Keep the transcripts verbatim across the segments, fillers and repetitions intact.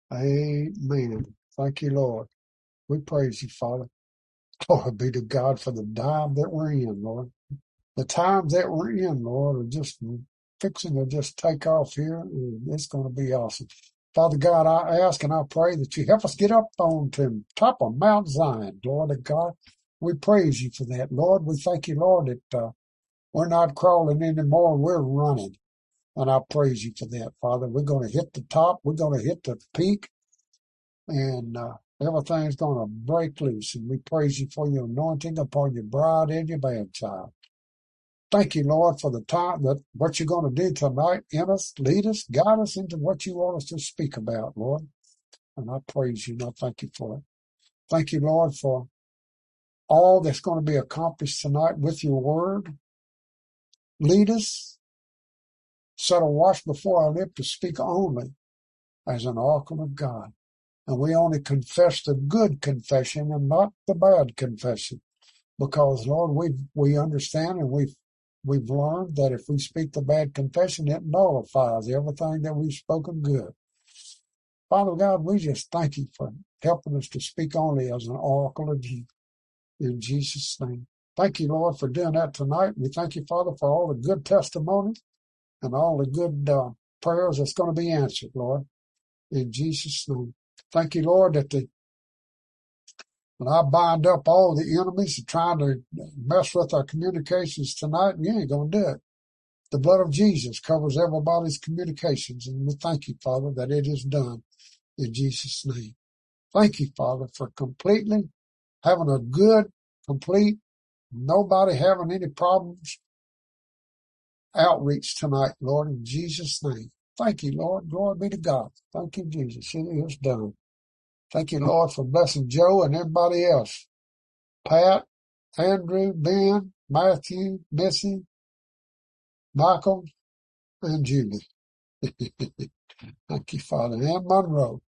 Amen. Thank you, Lord. We praise you, Father. Glory be to God for the time that we're in, Lord. The times that we're in, Lord, are just fixing to just take off here, and it's going to be awesome. Father God, I ask and I pray that you help us get up on to top of Mount Zion, Lord of God. We praise you for that, Lord. We thank you, Lord, that uh, we're not crawling anymore, we're running. And I praise you for that, Father. We're going to hit the top. We're going to hit the peak. And uh, everything's going to break loose. And we praise you for your anointing upon your bride and your man child. Thank you, Lord, for the time that what you're going to do tonight in us, lead us, guide us into what you want us to speak about, Lord. And I praise you and I thank you for it. Thank you, Lord, for all that's going to be accomplished tonight with your word. Lead us, set a watch before our lip to speak only as an oracle of God. And we only confess the good confession and not the bad confession. Because, Lord, we we understand and we've, we've learned that if we speak the bad confession, it nullifies everything that we've spoken good. Father God, we just thank you for helping us to speak only as an oracle of you. In Jesus' name. Thank you, Lord, for doing that tonight. We thank you, Father, for all the good testimonies and all the good uh, prayers that's going to be answered, Lord. In Jesus' name. Thank you, Lord, that the And I bind up all the enemies that trying to mess with our communications tonight, and you ain't going to do it. The blood of Jesus covers everybody's communications, and we thank you, Father, that it is done in Jesus' name. Thank you, Father, for completely having a good, complete, nobody having any problems outreach tonight, Lord, in Jesus' name. Thank you, Lord. Glory be to God. Thank you, Jesus. It is done. Thank you, Lord, for blessing Joe and everybody else. Pat, Andrew, Ben, Matthew, Missy, Michael, and Julie. Thank you, Father. And Monroe.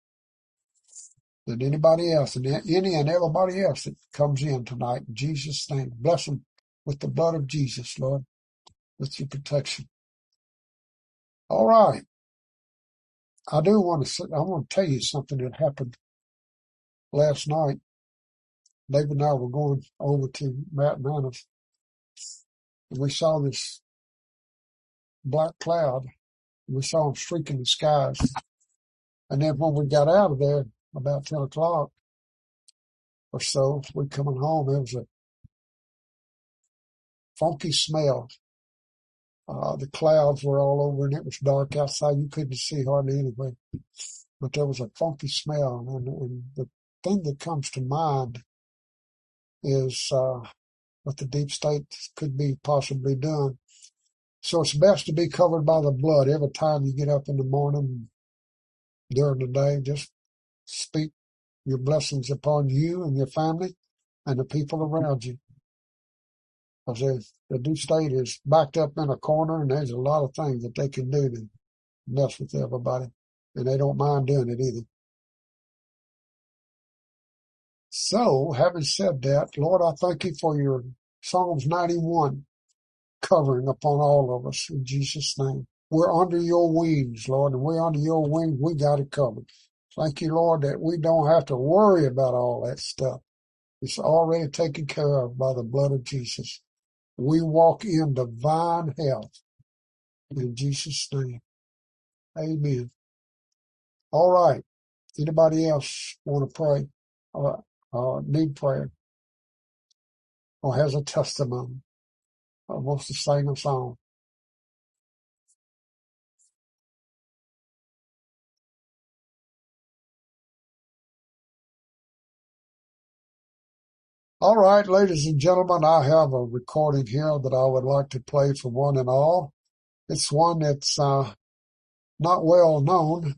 And anybody else, and any and everybody else that comes in tonight, in Jesus' name. Bless them with the blood of Jesus, Lord, with your protection. All right. I do want to, I want to tell you something that happened last night. David and I were going over to Matt Manus, and we saw this black cloud. We saw them streaking the skies. And then when we got out of there, about ten o'clock or so, we coming home, there was a funky smell. Uh, the clouds were all over and it was dark outside. You couldn't see hardly anything, but there was a funky smell. And, and the thing that comes to mind is, uh, what the deep state could be possibly doing. So it's best to be covered by the blood every time you get up in the morning, during the day. Just speak your blessings upon you and your family and the people around you. Because the deep state is backed up in a corner, and there's a lot of things that they can do to mess with everybody, and they don't mind doing it either. So, having said that, Lord, I thank you for your Psalms ninety-one covering upon all of us in Jesus' name. We're under your wings, Lord, and we're under your wings. We got it covered. Thank you, Lord, that we don't have to worry about all that stuff. It's already taken care of by the blood of Jesus. We walk in divine health in Jesus' name. Amen. All right. Anybody else want to pray or uh, need prayer or has a testimony or wants to sing a song? All right, ladies and gentlemen, I have a recording here that I would like to play for one and all. It's one that's uh, not well known.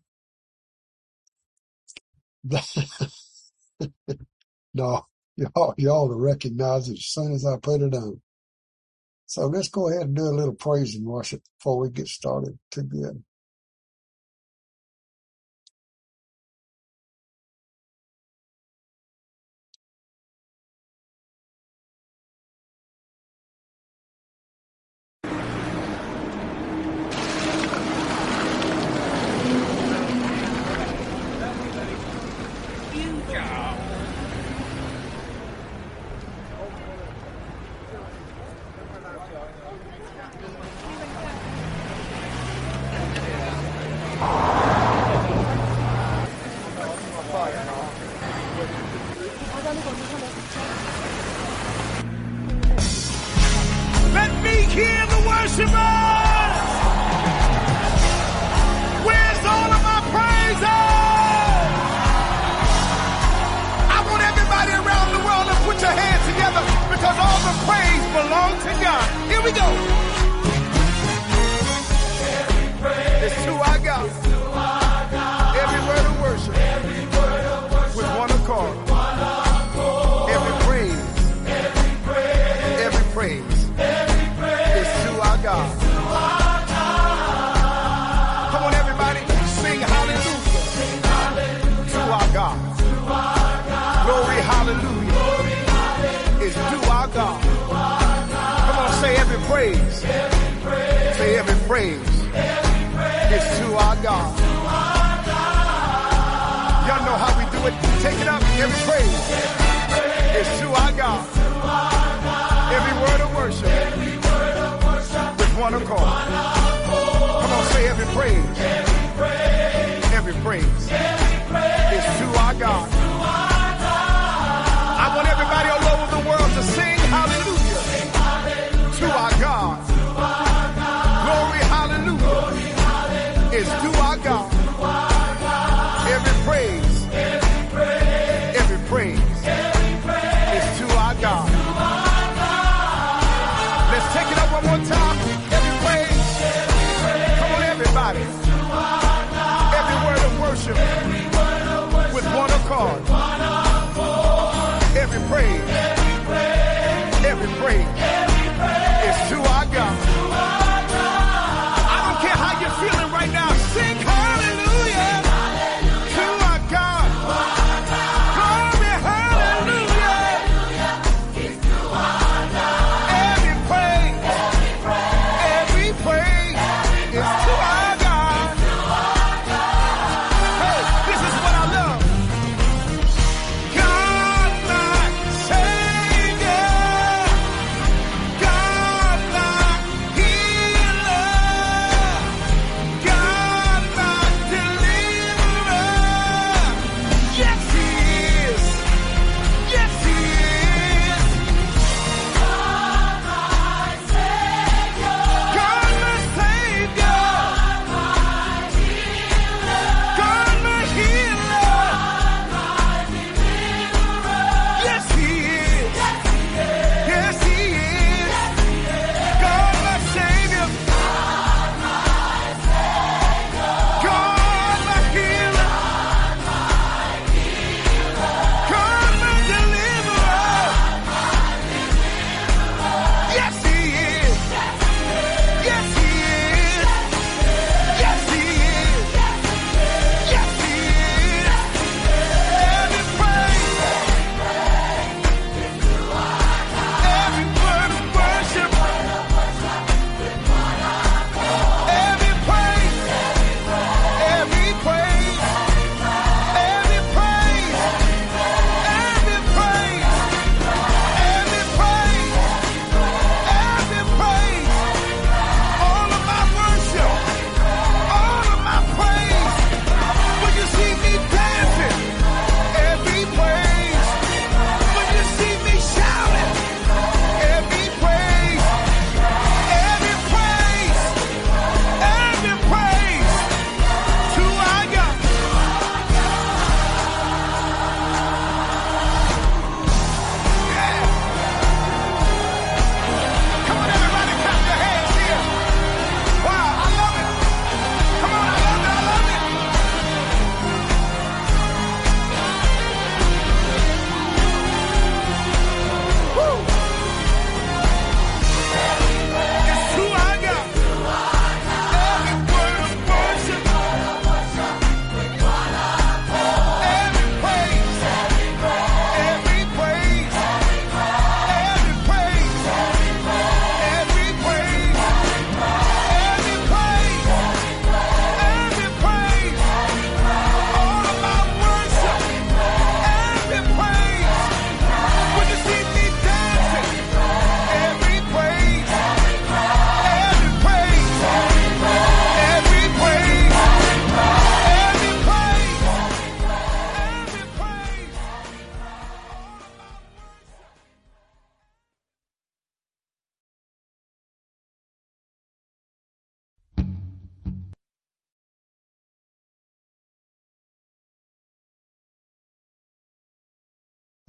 No, y'all, y'all will recognize it as soon as I put it on. So let's go ahead and do a little praise and worship before we get started too good. Worshipers, where's all of my praises? I want everybody around the world to put your hands together because all the praise belongs to God. Here we go. It's to our God. Every word of worship with one accord. Every praise, every praise is to our God. Come on, everybody, sing hallelujah to our God. Glory, hallelujah is to our God. Come on, say every praise. Say every praise is to our God. Y'all know how we do it. Take it up. Every praise is to our God. Every word of worship with one accord. Come on, say every praise. Every praise is to our God. I want everybody all over the world to sing hallelujah to our God. Glory, hallelujah is to our God. Every praise, every praise is to our God. Let's take it up one more time. Every praise. Come on, everybody. Every word of worship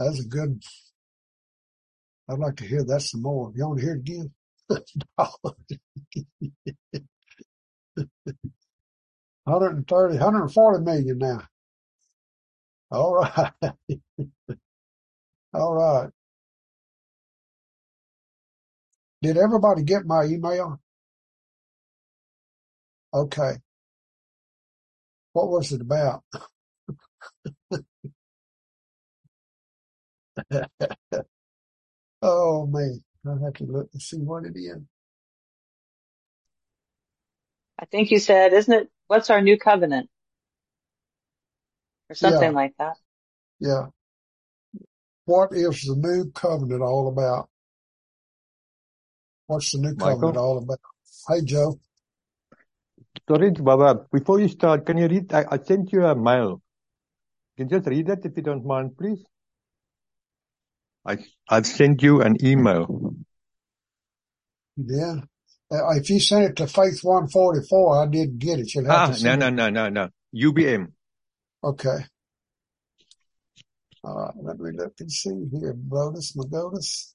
That's a good, I'd like to hear that some more. You want to hear it again? one hundred thirty, one hundred forty million now. All right. All right. Did everybody get my email? Okay. What was it about? Oh, man. I'll have to look and see what it is. I think you said, isn't it, what's our new covenant? Or something Yeah. like that. Yeah. What is the new covenant all about? What's the new covenant Michael? all about? Hey, Joe. Sorry, Baba. Before you start, can you read? I, I sent you a mail. Can you just read that if you don't mind, please? I, I've sent you an email. Yeah. Uh, if you sent it to Faith one forty-four, I didn't get it. You'll have Ah, to no, send no, it. no, no, no. U B M. Okay. All right. Let me look and see here. Brotus, Magotus.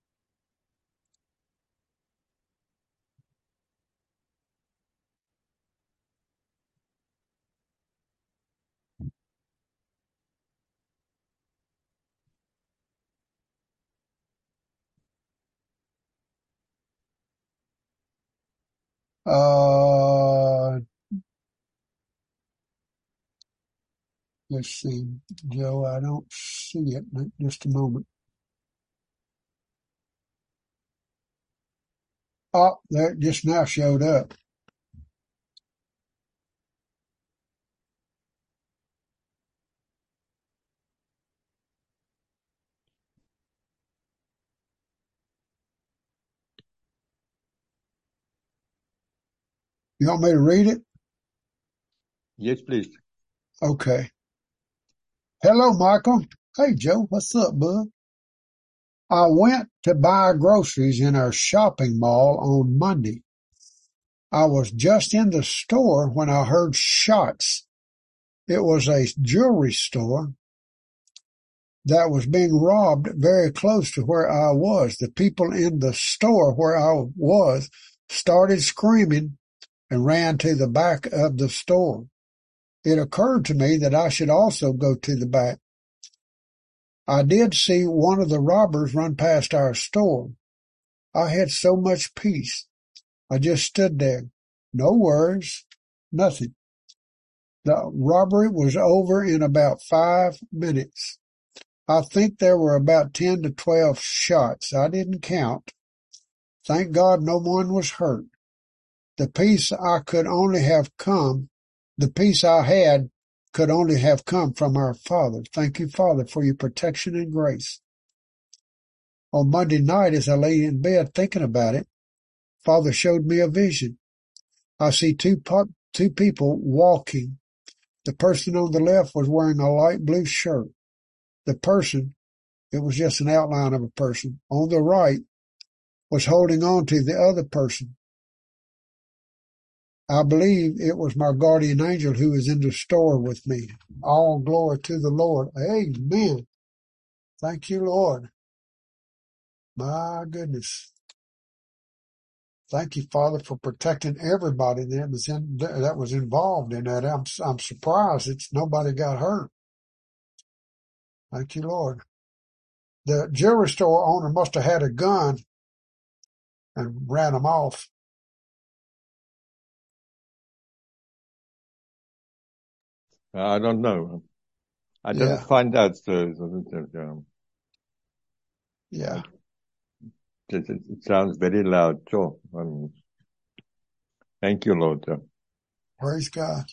Uh, let's see, Joe. I don't see it. Just a moment. Oh, there it just now showed up. You want me to read it? Yes, please. Okay. Hello, Michael. Hey, Joe. What's up, bud? I went to buy groceries in our shopping mall on Monday. I was just in the store when I heard shots. It was a jewelry store that was being robbed very close to where I was. The people in the store where I was started screaming and ran to the back of the store. It occurred to me that I should also go to the back. I did see one of the robbers run past our store. I had so much peace. I just stood there. No worries, nothing. The robbery was over in about five minutes. I think there were about ten to twelve shots. I didn't count. Thank God no one was hurt. The peace I could only have come, the peace I had could only have come from our Father. Thank you, Father, for your protection and grace. On Monday night, as I lay in bed thinking about it, Father showed me a vision. I see two two people walking. The person on the left was wearing a light blue shirt. The person, it was just an outline of a person, on the right was holding on to the other person. I believe it was my guardian angel who was in the store with me. All glory to the Lord. Amen. Thank you, Lord. My goodness. Thank you, Father, for protecting everybody that was in that was involved in that. I'm I'm surprised it's nobody got hurt. Thank you, Lord. The jewelry store owner must have had a gun and ran them off. I don't know. I Yeah. didn't find out. So, so, Yeah. It, it, it sounds very loud. Sure. Um, thank you, Lord. Praise God.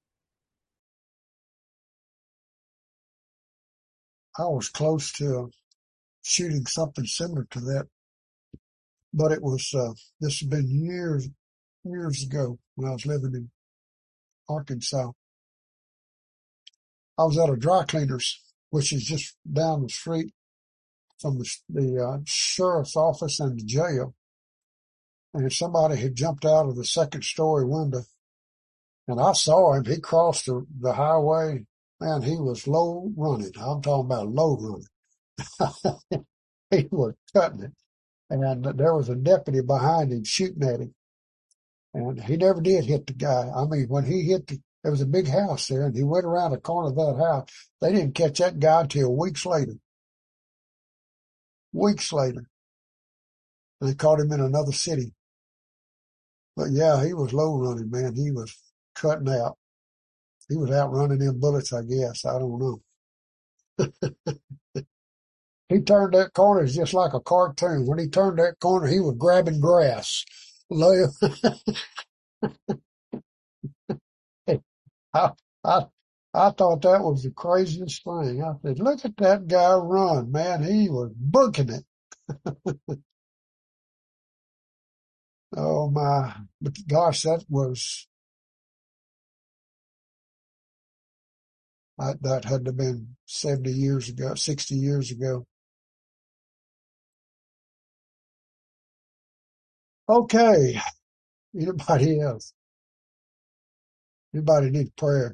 I was close to shooting something similar to that, but it was, uh, this has been years, years ago when I was living in Arkansas. I was at a dry cleaner's, which is just down the street from the, the uh, sheriff's office and the jail. And somebody had jumped out of the second story window, and I saw him. He crossed the, the highway. Man, he was low running. I'm talking about low running. He was cutting it. And there was a deputy behind him shooting at him. And he never did hit the guy. I mean, when he hit the, there was a big house there, and he went around the corner of that house. They didn't catch that guy until weeks later. Weeks later. They caught him in another city. But yeah, he was low running, man. He was cutting out. He was outrunning them bullets, I guess. I don't know. He turned that corner, it's just like a cartoon. When he turned that corner, he was grabbing grass. I, I, I thought that was the craziest thing. I said, look at that guy run, man. He was booking it. Oh my, but gosh, that was, I, that had to have been seventy years ago, sixty years ago. Okay. Anybody else? Anybody need prayer?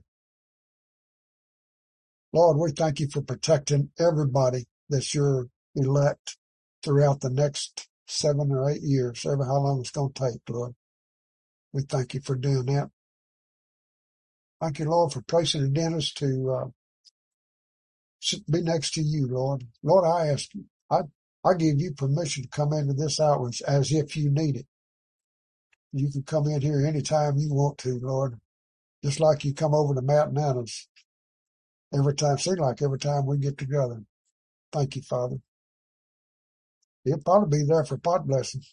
Lord, we thank you for protecting everybody that's your elect throughout the next seven or eight years, ever how long it's going to take, Lord. We thank you for doing that. Thank you, Lord, for placing a dentist to uh, be next to you, Lord. Lord, I ask you, I, I give you permission to come into this outreach as if you need it. You can come in here anytime you want to, Lord, just like you come over to Mountain Annas every time, seems like every time we get together. Thank you, Father. He'll probably be there for pot blessings.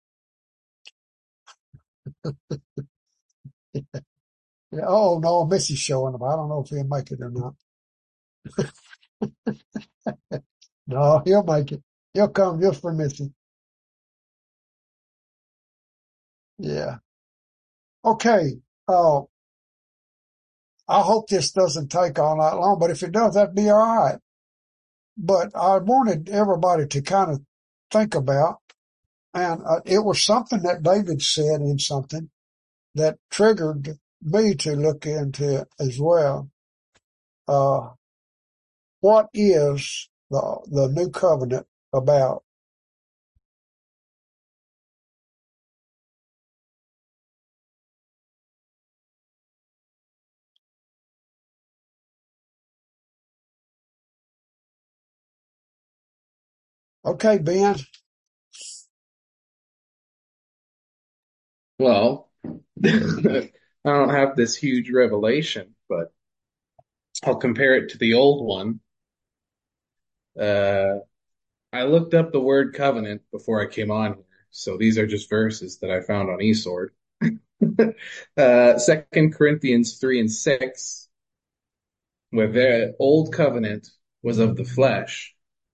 Yeah, oh, no, Missy's showing up. I don't know if he'll make it or not. No, he'll make it. He'll come just for Missy. Yeah. Okay. Uh, I hope this doesn't take all night long, but if it does, that'd be all right. But I wanted everybody to kind of think about, and uh, it was something that David said in something that triggered me to look into it as well. Uh, what is the, the new covenant about? Okay, Ben. Well, I don't have this huge revelation, but I'll compare it to the old one. Uh, I looked up the word covenant before I came on here, so these are just verses that I found on eSword. uh, Second Corinthians three and six, where the old covenant was of the flesh.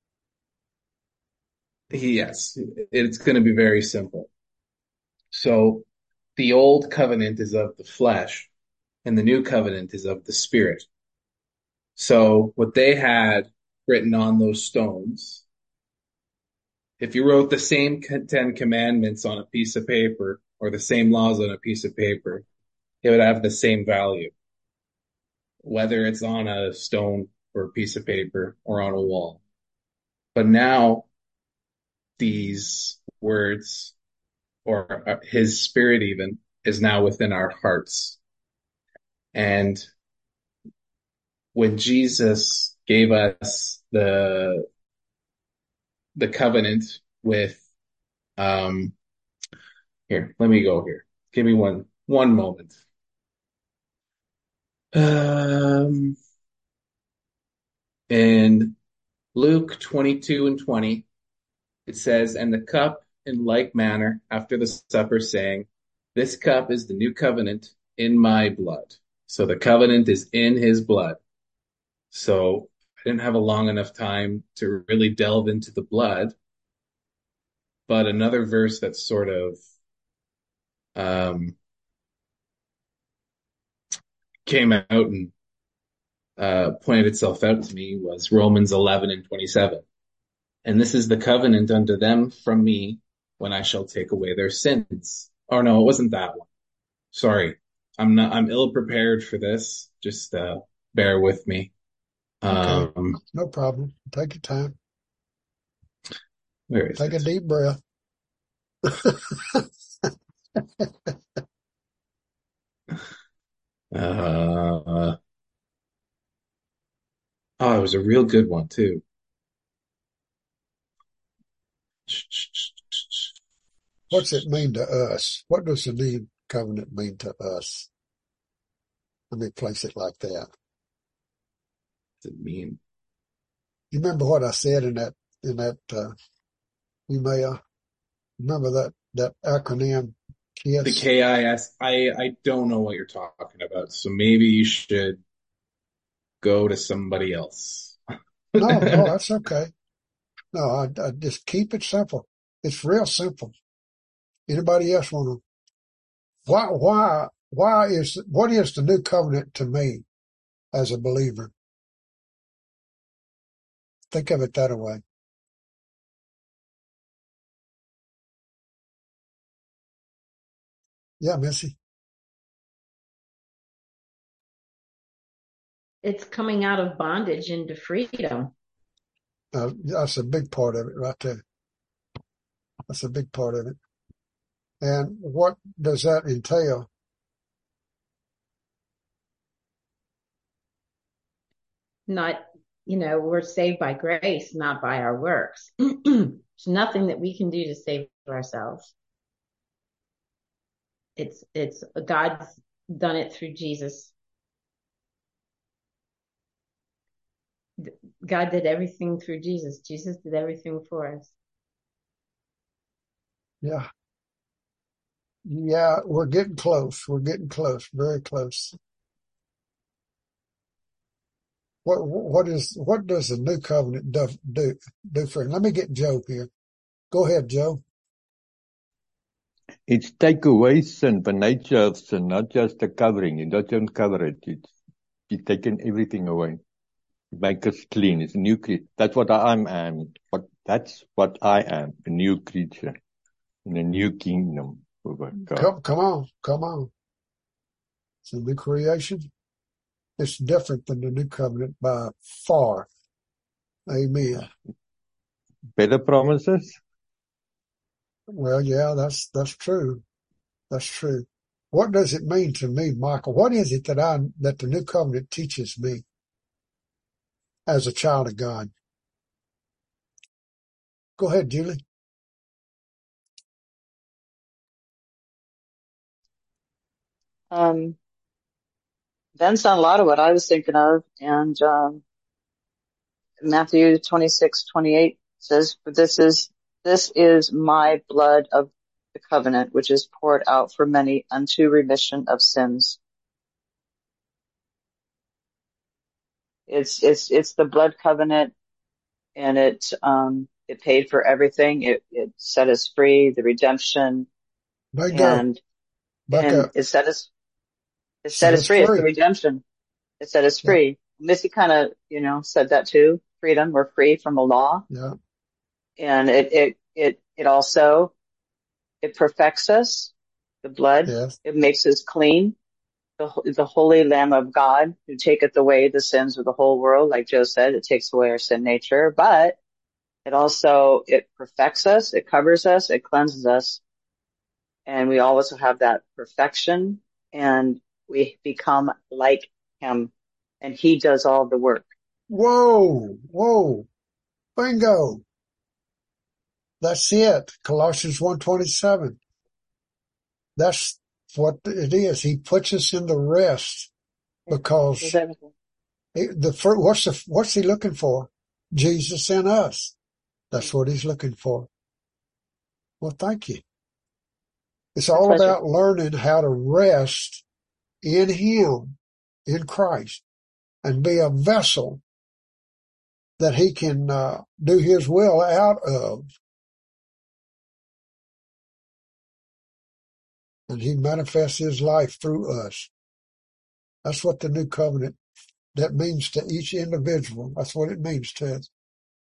Yes, it's going to be very simple. So the old covenant is of the flesh, and the new covenant is of the spirit. So what they had written on those stones, if you wrote the same Ten Commandments on a piece of paper or the same laws on a piece of paper, it would have the same value, whether it's on a stone or a piece of paper or on a wall. But now these words, or his spirit even, is now within our hearts. And when Jesus gave us the the covenant with, um, here, let me go here. Give me one, one moment. Um, in Luke twenty-two and twenty, it says, and the cup in like manner after the supper, saying, this cup is the new covenant in my blood. So the covenant is in his blood. So I didn't have a long enough time to really delve into the blood. But another verse that sort of um, came out and uh, pointed itself out to me was Romans eleven and twenty-seven. And this is the covenant unto them from me when I shall take away their sins. Oh no, it wasn't that one. Sorry. I'm not, I'm ill prepared for this. Just uh, bear with me. Okay. Um, No problem. Take your time. Where is Take it? a deep breath. Uh, oh, it was a real good one too. What's it mean to us? What does the new covenant mean to us? Let me place it like that. What does it mean? You remember what I said in that in that uh, email? Remember that that acronym The KISS? K I S. I I don't know what you're talking about, so maybe you should go to somebody else. No, no, that's okay. No, I, I just keep it simple. It's real simple. Anybody else want to? Why? Why? Why is what is the new covenant to me as a believer? Think of it that way. Yeah, Missy. It's coming out of bondage into freedom. Uh, that's a big part of it right there. That's a big part of it. And what does that entail? Not, you know, we're saved by grace, not by our works. There's nothing that we can do to save ourselves. It's, it's God's done it through Jesus. God did everything through Jesus. Jesus did everything for us. Yeah. Yeah, we're getting close. We're getting close, very close. What what is what does the new covenant do do, do for? Let me get Joe here. Go ahead, Joe. It's take away sin, the nature of sin, not just the covering. It doesn't cover it. It's, it's taken everything away. It makes us clean. It's a new creature. That's what I am. What that's what I am, a new creature in a new kingdom of God. Come come on, come on. It's a new creation. It's different than the new covenant by far. Amen. Better promises. Well, yeah, that's that's true. That's true. What does it mean to me, Michael? What is it that I that the new covenant teaches me as a child of God? Go ahead, Julie. Um, Ben's on a lot of what I was thinking of, and um, Matthew twenty-six, twenty-eight says, "For this is this is my blood of the covenant, which is poured out for many unto remission of sins." It's it's it's the blood covenant, and it um it paid for everything. It it set us free, the redemption, Bingo. and Back and up. it set us it set Set us us free. It's the free. redemption. It set us Yeah, free. Missy kind of, you know, said that too. Freedom. We're free from the law. yeah, And it, it, it, it also, it perfects us. The blood, yes, it makes us clean. The, the holy Lamb of God who taketh away the sins of the whole world. Like Joe said, it takes away our sin nature, but it also, it perfects us. It covers us. It cleanses us. And we also have that perfection, and we become like him, and he does all the work. Whoa, whoa, bingo. That's it. Colossians one twenty-seven. That's what it is. He puts us in the rest because Does everything. it, the fir- what's the, what's he looking for? Jesus in us. That's what he's looking for. Well, thank you. It's My all pleasure. about learning how to rest in him, in Christ, and be a vessel that he can uh, do his will out of. And he manifests his life through us. That's what the new covenant, that means to each individual. That's what it means to us.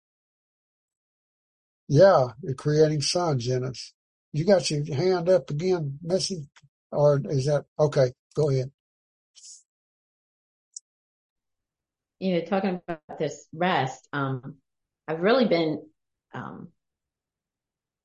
Yeah, you're creating sons in us. You got your hand up again, Missy? Or is that, okay, go ahead. You know, talking about this rest, um, I've really been, um,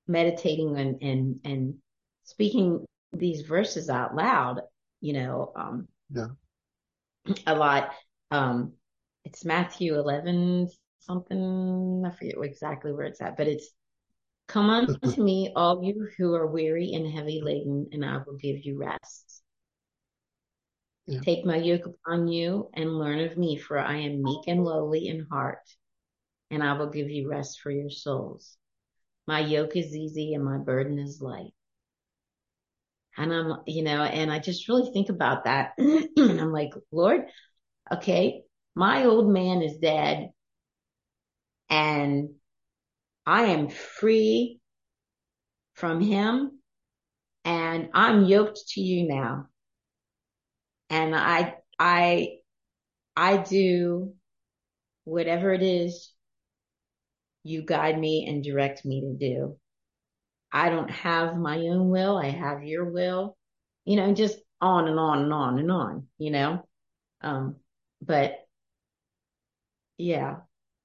meditating and, and, and speaking these verses out loud, you know, um, Yeah. a lot. Um, it's Matthew eleven something. I forget exactly where it's at, but it's, come unto me, all you who are weary and heavy laden, and I will give you rest. Yeah. Take my yoke upon you and learn of me, for I am meek and lowly in heart, and I will give you rest for your souls. My yoke is easy and my burden is light. And I'm, you know, and I just really think about that. And I'm like, Lord, okay, my old man is dead and I am free from him and I'm yoked to you now. And I, I, I do whatever it is you guide me and direct me to do. I don't have my own will. I have your will, you know, just on and on and on and on, you know? Um, but yeah.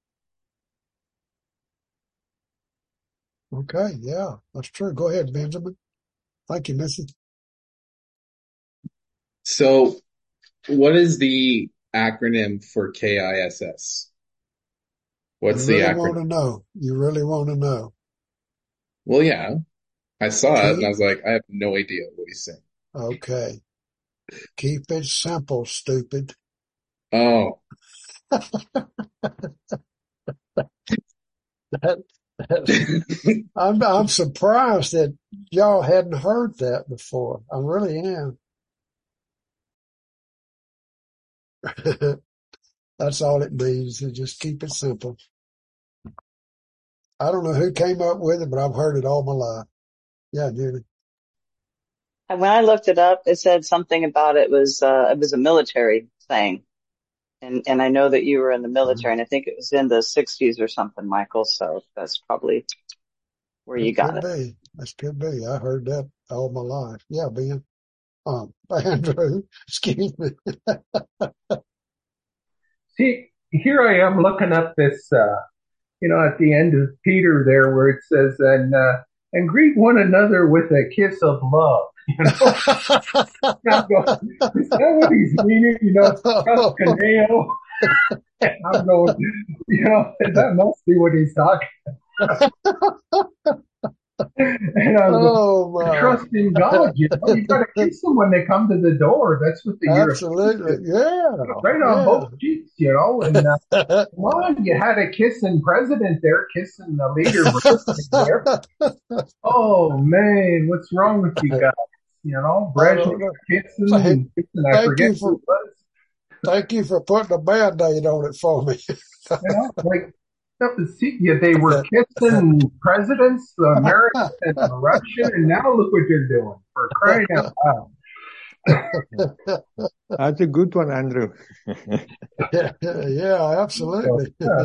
Okay. Yeah, that's true. Go ahead, Benjamin. Thank you, Missy. So, what is the acronym for K I S S? What's You the really want acronym? to know. You really want to know. Well, yeah, I saw it and I Keep, was like, I have no idea what he's saying. okay. Keep it simple, stupid. Oh, That, that, I'm, I'm surprised that y'all hadn't heard that before. I really am. That's all it means, to just keep it simple. I don't know who came up with it, but I've heard it all my life. Yeah, Judy. And when I looked it up, it said something about it was, uh, it was a military thing. And, and I know that you were in the military, and I think it was in the sixties or something, Michael. So that's probably where you That got could it. be. That could be. I heard that all my life. Yeah, Ben. Um, Andrew, excuse me. See, here I am looking up this, uh, you know, at the end of Peter there where it says, and, uh, and greet one another with a kiss of love. You know, I'm going, is that what he's meaning? You know, proskuneo. And I'm going, you know, that must be what he's talking about. And I was Oh going, my. trust in God, you know, you got to kiss them when they come to the door. That's what the Europeans Absolutely. do. Yeah. Right on Yeah. both cheeks, you know, and uh, come on, you had a kissing president there, kissing the leader there. Oh man, what's wrong with you guys? You know, I Brezhnev don't know. kissing Thank, and kissing. I thank forget you who for it was. thank you for putting a band-aid on it for me. You know, like that was, see, yeah, they were kissing presidents, the American and the Russian, and now look what they're doing, for crying out loud. That's a good one, Andrew. Yeah, absolutely. So,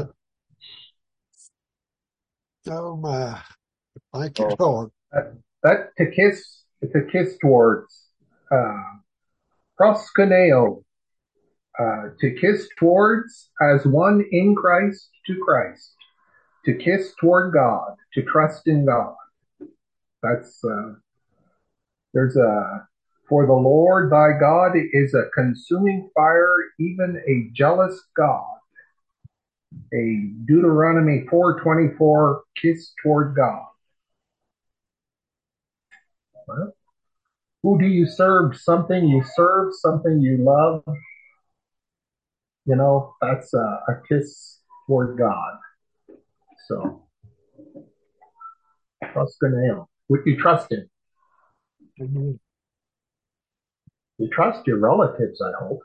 yeah. Oh my. Thank you, So, Lord. that, that to kiss, to kiss towards, uh, proskuneo, uh, to kiss towards as one in Christ to Christ, to kiss toward God, to trust in God. That's, uh, there's a, for the Lord thy God is a consuming fire, even a jealous God. A Deuteronomy four twenty-four, kiss toward God. Well, who do you serve? Something you serve, something you love. You know, that's a, a kiss toward God. So, trust in Him. What you trust in? Mm-hmm. You trust your relatives, I hope.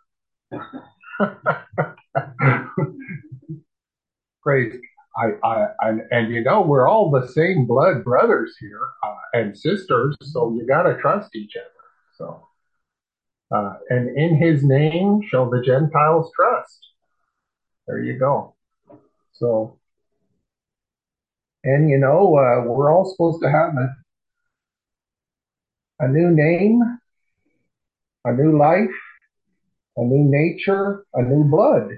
Praise. I, I, and, and you know, we're all the same blood brothers here uh, and sisters, so you got to trust each other. So, uh, and in His name shall the Gentiles trust. There you go. So, and you know, uh, we're all supposed to have a, a new name, a new life, a new nature, a new blood.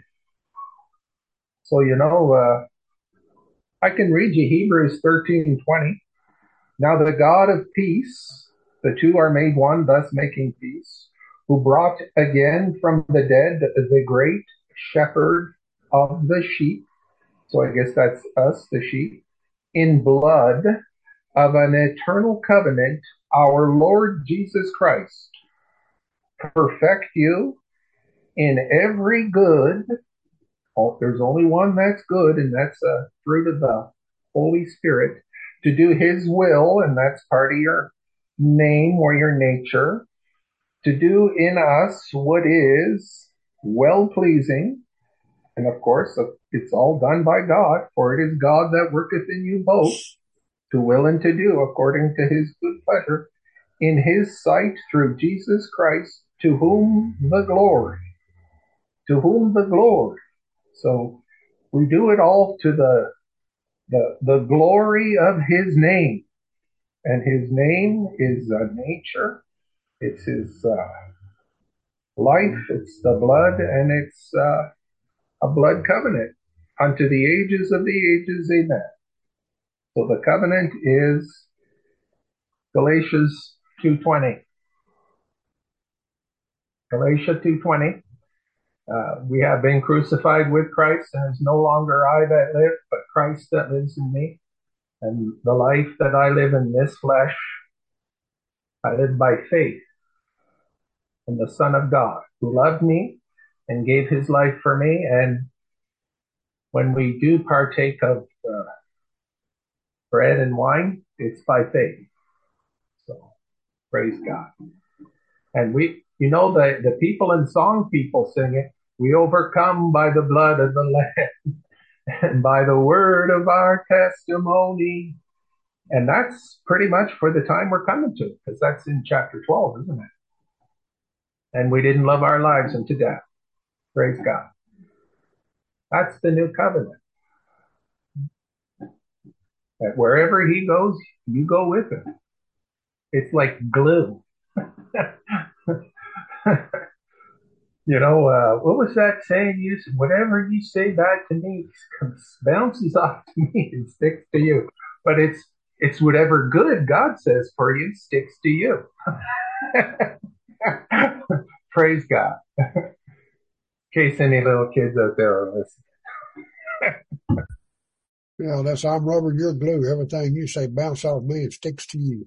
So, you know, uh, I can read you Hebrews thirteen twenty. Now the God of peace, the two are made one, thus making peace, who brought again from the dead the great shepherd of the sheep, so I guess that's us, the sheep, in blood of an eternal covenant, our Lord Jesus Christ, perfect you in every good. Oh, there's only one that's good, and that's a fruit of the Holy Spirit, to do his will, and that's part of your name or your nature, to do in us what is well-pleasing. And of course, it's all done by God, for it is God that worketh in you both to will and to do according to his good pleasure in his sight through Jesus Christ, to whom the glory, to whom the glory. So we do it all to the, the, the glory of his name. And his name is uh, nature. It's his uh, life. It's the blood, and it's uh, a blood covenant unto the ages of the ages. Amen. So the covenant is Galatians two twenty. Galatians two twenty. Uh, we have been crucified with Christ, and it's no longer I that live, but Christ that lives in me. And the life that I live in this flesh, I live by faith in the Son of God, who loved me and gave his life for me. And when we do partake of uh, bread and wine, it's by faith. So praise God. And we, you know, the, the people in song, people sing it, we overcome by the blood of the Lamb and by the word of our testimony. And that's pretty much for the time we're coming to, because that's in chapter twelve, isn't it? And we didn't love our lives unto death. Praise God. That's the new covenant. That wherever he goes, you go with him. It's like glue. You know, uh, what was that saying? You said, whatever you say back to me bounces off to me and sticks to you. But it's it's whatever good God says for you sticks to you. Praise God. In case any little kids out there are listening. Yeah, that's I'm rubber, you're glue. Everything you say bounce off me and sticks to you.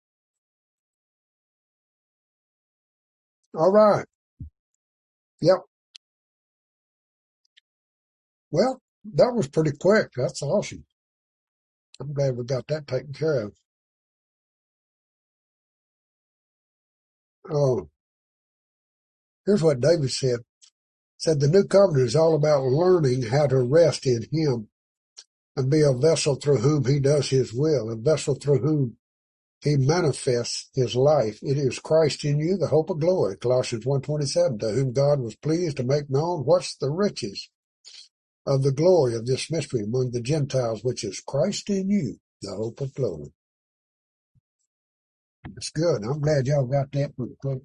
All right. Yep. Well, that was pretty quick. That's awesome. I'm glad we got that taken care of. Oh, here's what David said. Said the new covenant is all about learning how to rest in him and be a vessel through whom he does his will, a vessel through whom he manifests his life. It is Christ in you, the hope of glory, Colossians one twenty-seven, to whom God was pleased to make known what's the riches of the glory of this mystery among the Gentiles, which is Christ in you, the hope of glory. It's good. I'm glad y'all got that pretty quick.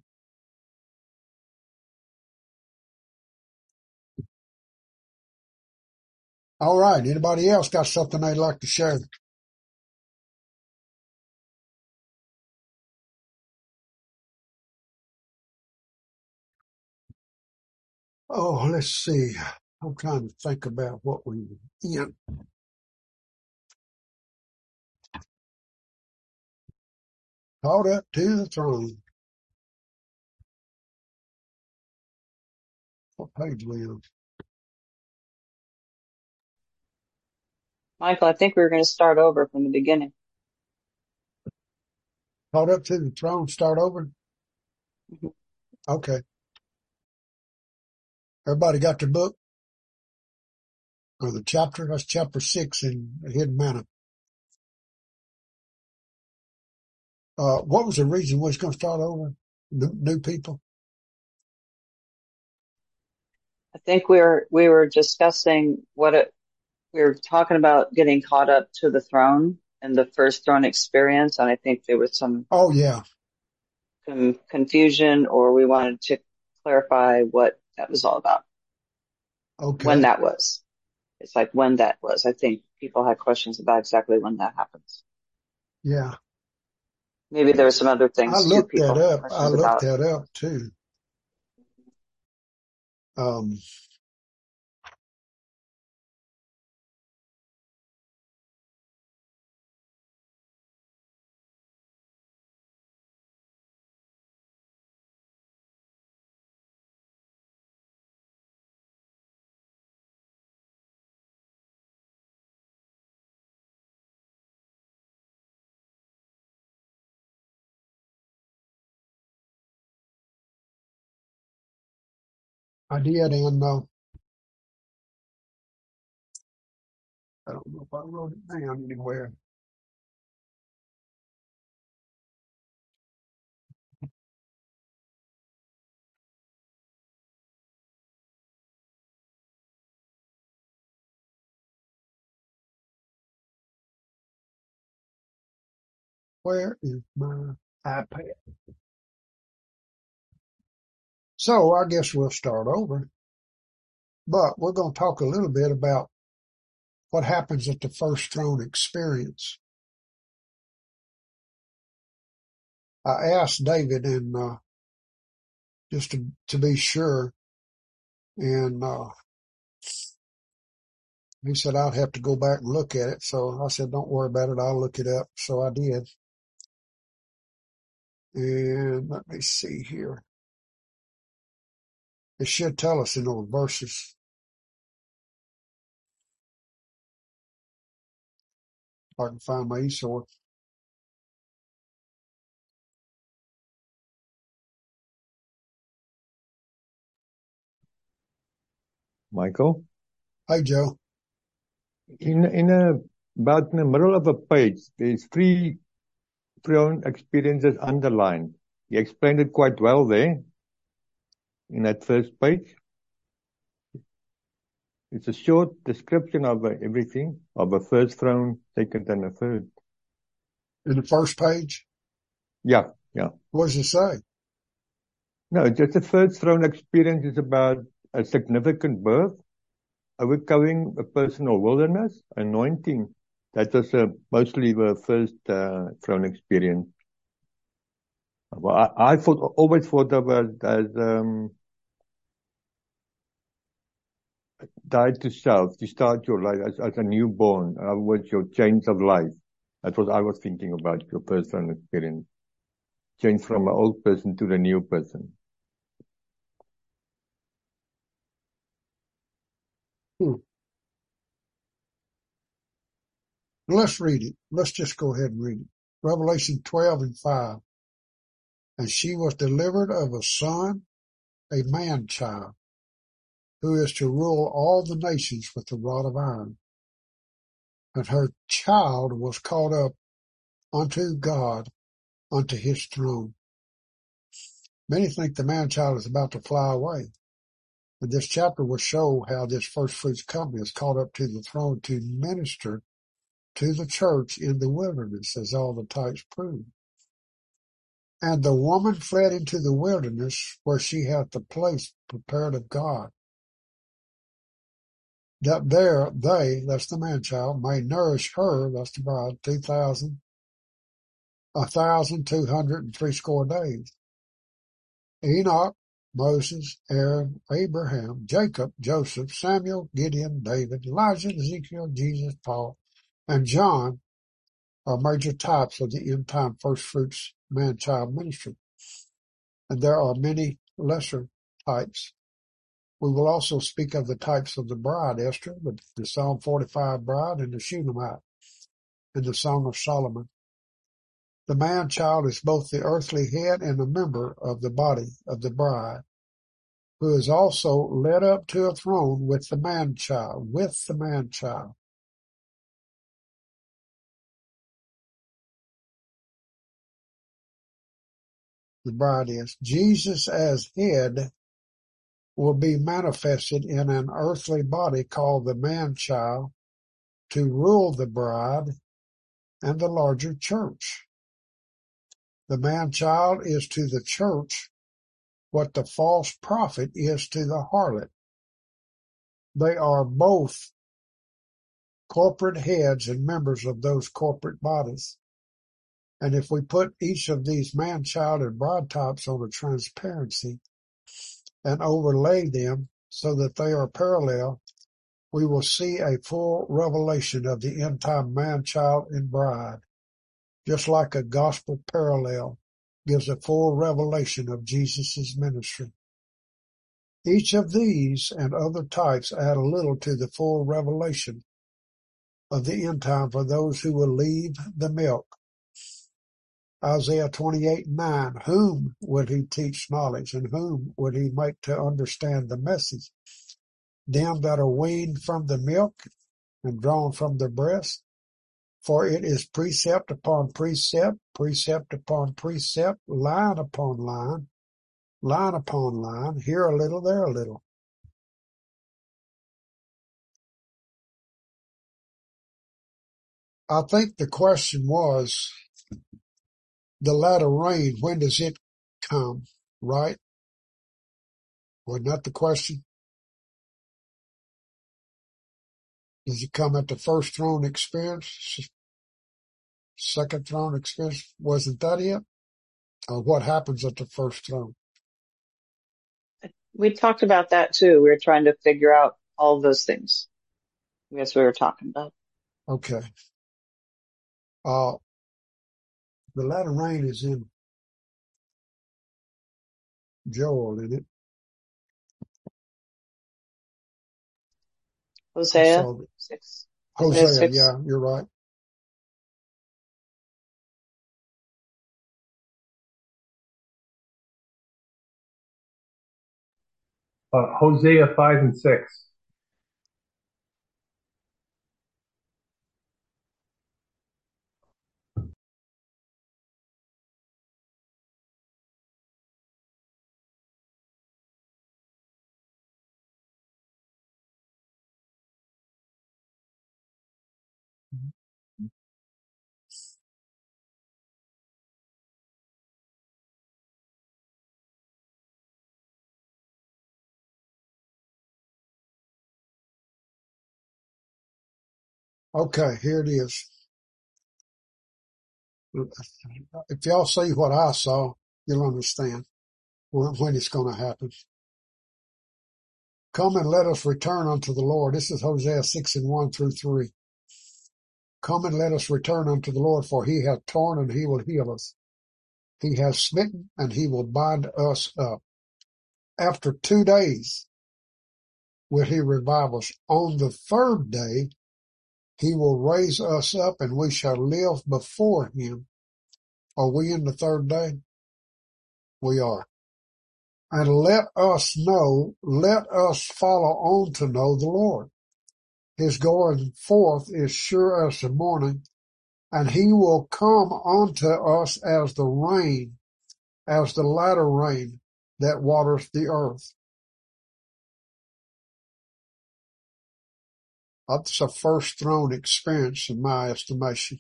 All right. Anybody else got something they'd like to share? Oh, let's see. I'm trying to think about what we in. Caught up to the throne. What page we on? Michael, I think we were going to start over from the beginning. Caught up to the throne, start over? Mm-hmm. Okay. Everybody got their book? Or the chapter? That's chapter six in Hidden Manna. Uh, what was the reason we was going to start over? New, new people? I think we were, we were discussing what it, we were talking about getting caught up to the throne and the first throne experience. And I think there was some, Oh, yeah. some confusion, or we wanted to clarify what that was all about. Okay. When that was. It's like when that was. I think people had questions about exactly when that happens. Yeah. Maybe there were some other I things too, looked that people up. I questions looked about. that up too. Um, I did, and uh, I don't know if I wrote it down anywhere. Where is my iPad? So I guess we'll start over, but we're going to talk a little bit about what happens at the first throne experience. I asked David, and uh, just to, to be sure, and uh, he said I'd have to go back and look at it. So I said, don't worry about it. I'll look it up. So I did. And let me see here. It should tell us in those verses. If I can find my e-sword. Michael, Hey, Joe. in in a about in the middle of a page, there's three throne experiences underlined. He explained it quite well there in that first page. It's a short description of uh, everything, of a first throne, second, and a third. In the first page, Yeah, yeah. what does it say? No, just the first throne experience is about a significant birth, overcoming a personal wilderness, anointing. That was uh, mostly the first uh, throne experience. Well, I, I thought, always thought of it as um, die to self, to start your life as, as a newborn, uh, with your change of life. That's what I was thinking about, your first throne experience. Change from an old person to the new person. Hmm. Let's read it. Let's just go ahead and read it. Revelation twelve and five. And she was delivered of a son, a man-child, who is to rule all the nations with the rod of iron. And her child was caught up unto God, unto his throne. Many think the man-child is about to fly away. And this chapter will show how this first fruits company is caught up to the throne to minister to the church in the wilderness, as all the types prove. And the woman fled into the wilderness, where she hath the place prepared of God, that there they, that's the man-child, may nourish her, that's the bride, two thousand, a thousand two hundred and threescore days. Enoch, Moses, Aaron, Abraham, Jacob, Joseph, Samuel, Gideon, David, Elijah, Ezekiel, Jesus, Paul, and John are major types of the end-time first fruits man-child ministry. And there are many lesser types. We will also speak of the types of the bride, Esther, the, the Psalm forty-five bride, and the Shunammite, and the Song of Solomon. The man-child is both the earthly head and a member of the body of the bride, who is also led up to a throne with the man-child, with the man-child. The bride is. Jesus as head will be manifested in an earthly body called the man-child to rule the bride and the larger church. The man-child is to the church what the false prophet is to the harlot. They are both corporate heads and members of those corporate bodies. And if we put each of these man, child, and bride types on a transparency and overlay them so that they are parallel, we will see a full revelation of the end time man, child, and bride, just like a gospel parallel gives a full revelation of Jesus' ministry. Each of these and other types add a little to the full revelation of the end time for those who will leave the milk. Isaiah twenty-eight nine, whom would he teach knowledge, and whom would he make to understand the message? Them that are weaned from the milk and drawn from the breast? For it is precept upon precept, precept upon precept, line upon line, line upon line, here a little, there a little. I think the question was, the latter rain, when does it come, right? Wasn't that the question? Does it come at the first throne experience? Second throne experience? Wasn't that it? Or what happens at the first throne? We talked about that too. We were trying to figure out all of those things. That's what we were talking about. Okay. Uh, the latter rain is in Joel, isn't it? Hosea six. Hosea, Hosea six. yeah, you're right. Uh, Hosea five and six. Okay, here it is. If y'all see what I saw, you'll understand when it's going to happen. Come and let us return unto the Lord. This is Hosea six and one through three. Come and let us return unto the Lord, for he hath torn and he will heal us. He has smitten and he will bind us up. After two days will he revive us. On the third day he will raise us up and we shall live before him. Are we in the third day? We are. And let us know, let us follow on to know the Lord. His going forth is sure as the morning, and he will come unto us as the rain, as the latter rain that waters the earth. That's a first throne experience in my estimation.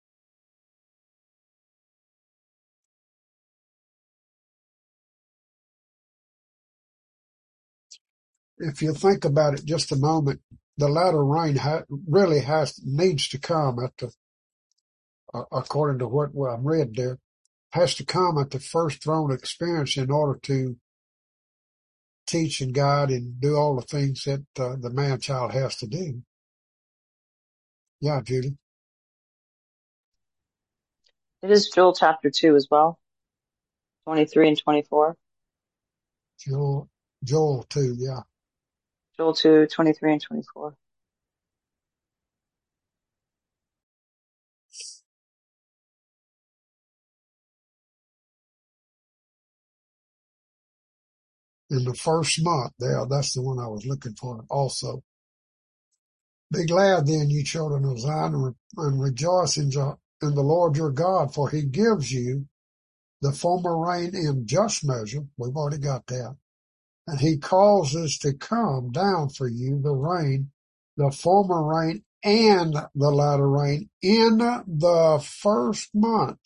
If you think about it just a moment, the latter rain ha- really has needs to come at the, uh, according to what well, I read there, has to come at the first throne experience in order to teach and guide and do all the things that uh, the man-child has to do. Yeah, Judy. It is Joel chapter two as well, twenty-three and twenty-four. Joel, Joel two, yeah. Joel two, twenty-three and twenty-four. In the first month, there, that's the one I was looking for also. Be glad then, you children of Zion, and, re- and rejoice in, jo- in the Lord your God, for he gives you the former rain in just measure. We've already got that. And he causes to come down for you the rain, the former rain and the latter rain in the first month.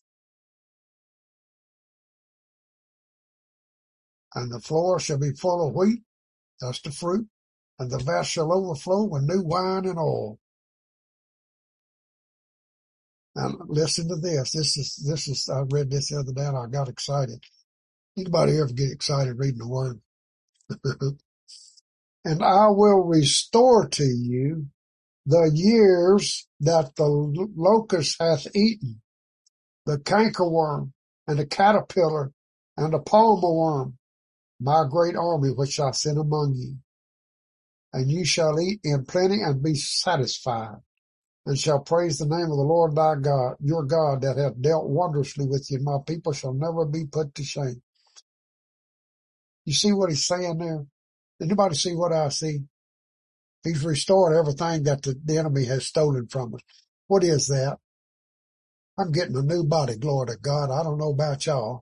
And the floor shall be full of wheat, that's the fruit, and the vats shall overflow with new wine and oil. And listen to this. This is, this is, I read this the other day and I got excited. Anybody ever get excited reading the word? And I will restore to you the years that the locust hath eaten, the cankerworm and the caterpillar and the palmer worm, my great army which I sent among you. And you shall eat in plenty and be satisfied, and shall praise the name of the Lord thy God, your God, that hath dealt wondrously with you. My people shall never be put to shame. You see what he's saying there? Anybody see what I see? He's restored everything that the, the enemy has stolen from us. What is that? I'm getting a new body, glory to God. I don't know about y'all.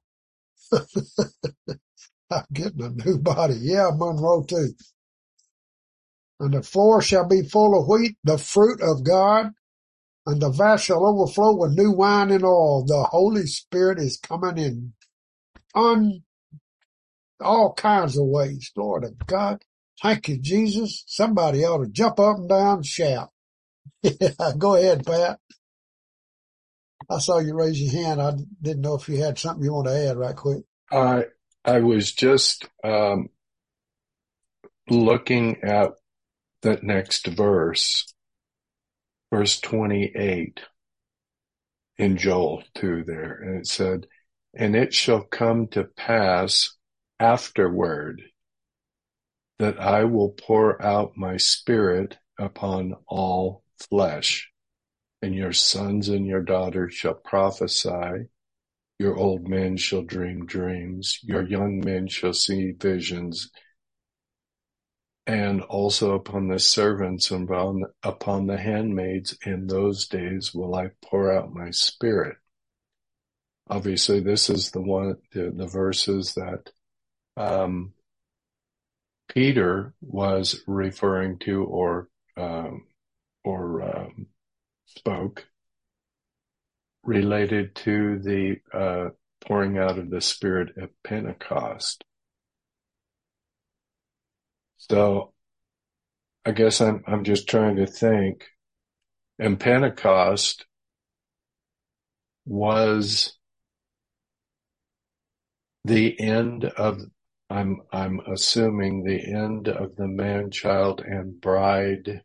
I'm getting a new body. Yeah, Monroe too. And the floor shall be full of wheat, the fruit of God, and the vat shall overflow with new wine and oil. The Holy Spirit is coming in on all kinds of ways. Glory to God. Thank you, Jesus. Somebody ought to jump up and down and shout. Go ahead, Pat. I saw you raise your hand. I didn't know if you had something you want to add right quick. I I was just um, looking at that next verse, verse twenty-eight in Joel two there, and it said, "And it shall come to pass afterward that I will pour out my spirit upon all flesh, and your sons and your daughters shall prophesy. Your old men shall dream dreams. Your young men shall see visions. And also upon the servants and upon, upon the handmaids in those days will I pour out my spirit." Obviously, this is the one, the, the verses that um, Peter was referring to or um, or um, spoke related to the uh, pouring out of the Spirit at Pentecost. So I guess I'm I'm just trying to think. And Pentecost was the end of, I'm I'm assuming the end of the man, child, and bride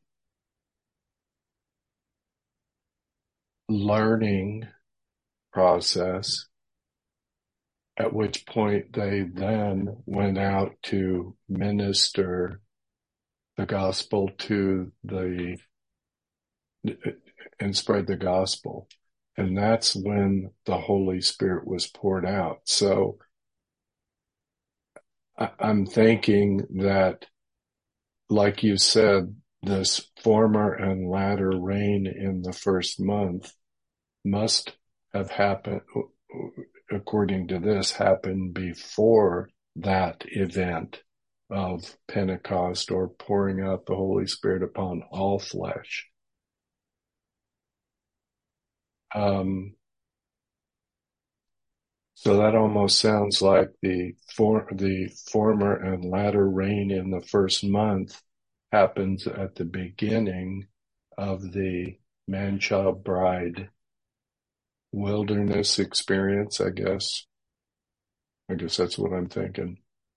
learning process, at which point they then went out to minister the gospel to the and spread the gospel. And that's when the Holy Spirit was poured out. So I'm thinking that, like you said, this former and latter rain in the first month must have happened, according to this, happened before that event of Pentecost, or pouring out the Holy Spirit upon all flesh. Um, so that almost sounds like the for, the former and latter rain in the first month happens at the beginning of the man-child bride wilderness experience, I guess. I guess that's what I'm thinking.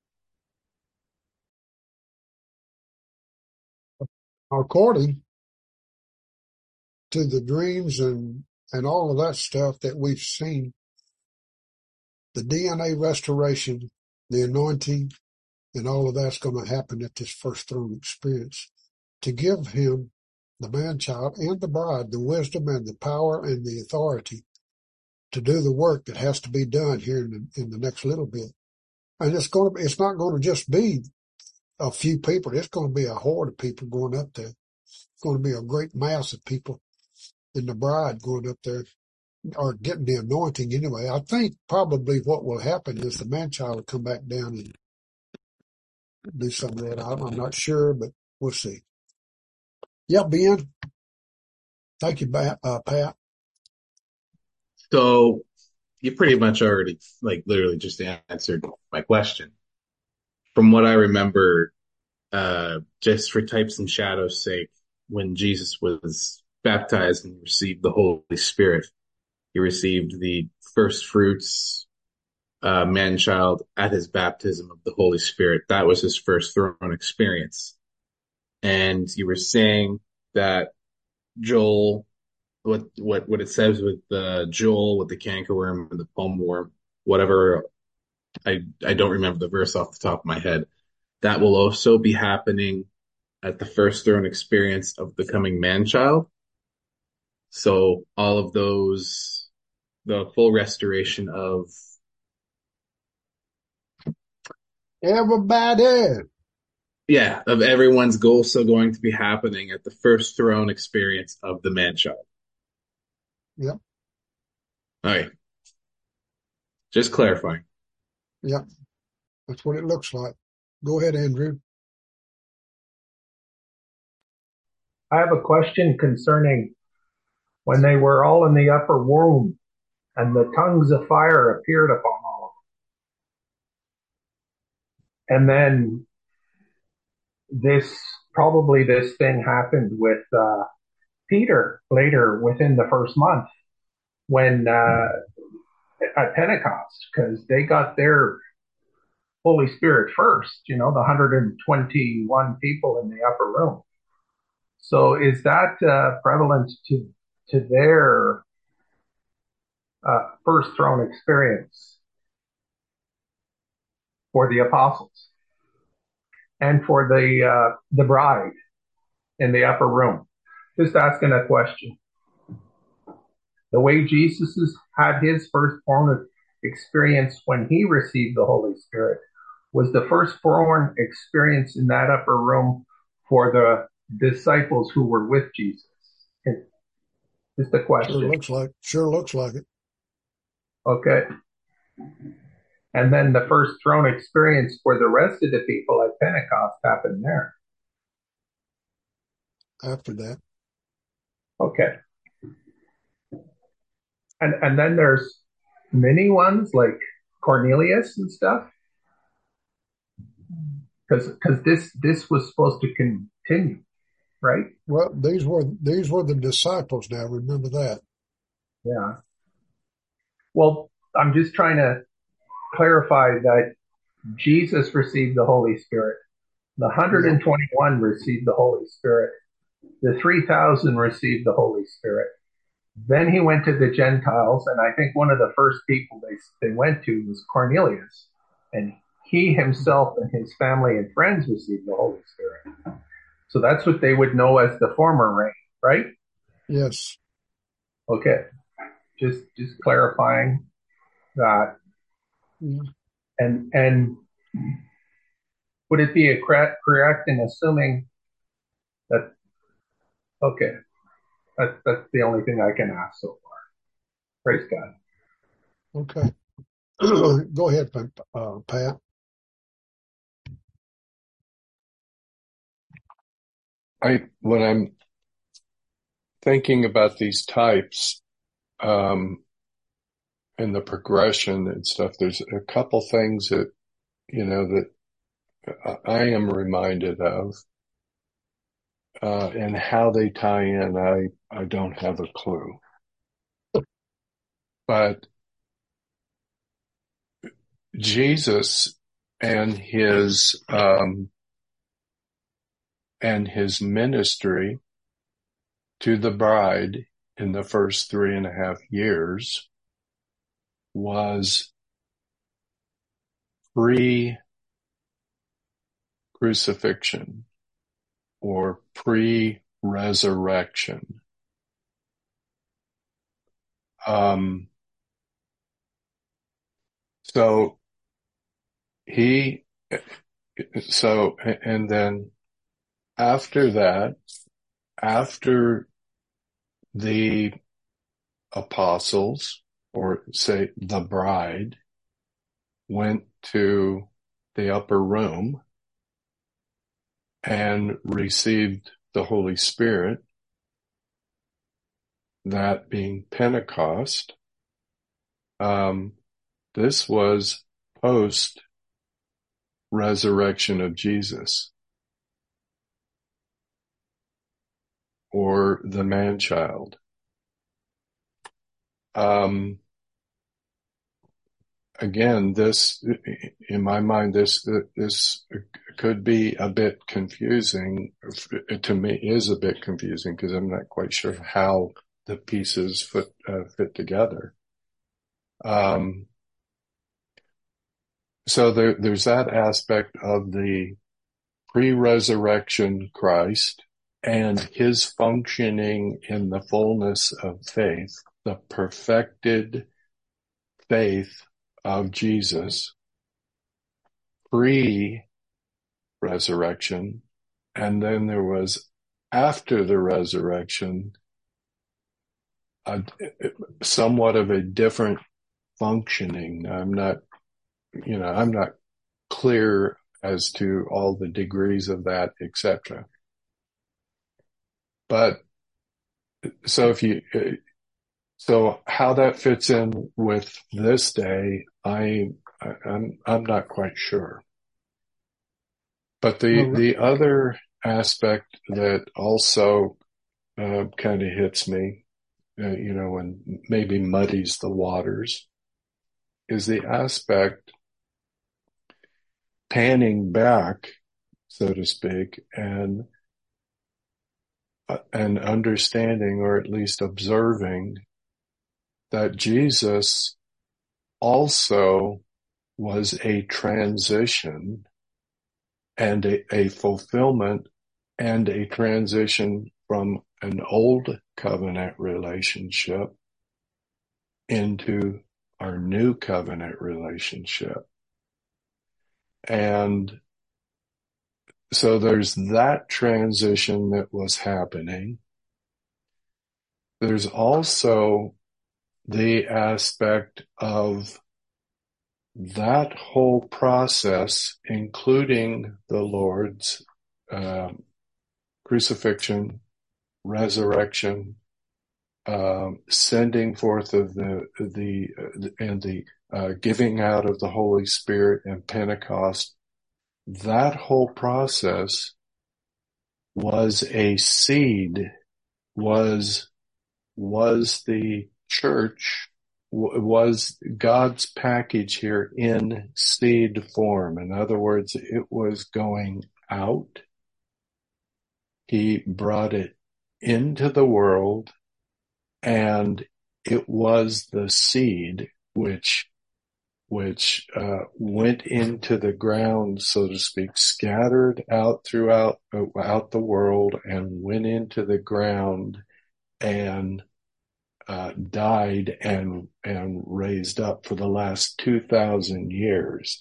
According to the dreams and, and all of that stuff that we've seen, the D N A restoration, the anointing, and all of that's going to happen at this first throne experience to give him, the man-child and the bride, the wisdom and the power and the authority to do the work that has to be done here in the, in the next little bit. And it's going to, it's not going to just be a few people. It's going to be a horde of people going up there. It's going to be a great mass of people, and the bride going up there, or getting the anointing anyway. I think probably what will happen is the man-child will come back down and do some of that. I'm, I'm not sure, but we'll see. Yeah, Ben. Thank you, uh, Pat. So you pretty much already, like, literally just answered my question. From what I remember, uh, just for types and shadows' sake, when Jesus was baptized and received the Holy Spirit, He received the first fruits, uh, man-child at his baptism of the Holy Spirit. That was his first throne experience. And you were saying that Joel, what what what it says with uh, Joel, with the cankerworm and the palm worm, whatever. I I don't remember the verse off the top of my head. That will also be happening at the first throne experience of becoming man-child. So all of those, the full restoration of Everybody. yeah of everyone's also going to be happening at the first throne experience of the man-child. Yep. All right, just clarifying. Yep. That's what it looks like. Go ahead, Andrew. I have a question concerning when they were all in the upper room and the tongues of fire appeared upon all of them. And then this, probably this thing happened with uh, Peter later within the first month when uh, at Pentecost, because they got their Holy Spirit first, you know, the one hundred twenty-one people in the upper room. So is that uh, prevalent to to their uh, first throne experience for the apostles and for the uh, the bride in the upper room? Just asking a question. The way Jesus has had his firstborn experience when he received the Holy Spirit, was the firstborn experience in that upper room for the disciples who were with Jesus? Just a question. Sure looks like, sure looks like it. Okay. And then the first throne experience for the rest of the people at Pentecost happened there. After that. Okay. And and then there's many ones like Cornelius and stuff. Because because this this was supposed to continue, right? Well, these were these were the disciples now, remember that. Yeah. Well, I'm just trying to clarify that Jesus received the Holy Spirit. The one hundred twenty-one received the Holy Spirit. The three thousand received the Holy Spirit. Then he went to the Gentiles, and I think one of the first people they they went to was Cornelius. And he himself and his family and friends received the Holy Spirit. So that's what they would know as the former rain, right? Yes. Okay. Just just clarifying that. Yeah. And and would it be a correct, correct in assuming that, okay, that, that's the only thing I can ask so far. Praise God. Okay. Go ahead, uh, Pat. I when I'm thinking about these types um, and the progression and stuff, there's a couple things that you know that I am reminded of, uh, and how they tie in. I I don't have a clue, but Jesus and his um, and his ministry to the bride in the first three and a half years was pre-crucifixion or pre-resurrection. Um, so he, so, and then after that, after the apostles, or say the bride, went to the upper room and received the Holy Spirit, that being Pentecost, um, this was post resurrection of Jesus, or the man-child. um, again, this, in my mind, this, this could be a bit confusing. To me, is a bit confusing because I'm not quite sure how the pieces fit, uh, fit together. Um, so there, there's that aspect of the pre-resurrection Christ and his functioning in the fullness of faith, the perfected faith of Jesus, pre-resurrection, and then there was after the resurrection, a, somewhat of a different functioning. I'm not, you know, I'm not clear as to all the degrees of that, et cetera. But so if you, so how that fits in with this day, I, I'm, I'm not quite sure. But the, Well, the other aspect that also uh, kind of hits me, uh, you know, and maybe muddies the waters, is the aspect panning back, so to speak, and uh, and understanding, or at least observing, that Jesus also was a transition and a, a fulfillment and a transition from an old covenant relationship into our new covenant relationship. And so there's that transition that was happening. There's also the aspect of that whole process, including the Lord's uh, crucifixion, resurrection, um, sending forth of the the uh, and the uh, giving out of the Holy Spirit and Pentecost. That whole process was a seed, was was the church, was God's package here in seed form. In other words, it was going out. He brought it into the world, and it was the seed which which uh, went into the ground, so to speak, scattered out throughout uh, out the world, and went into the ground and uh, died and and raised up for the last two thousand years.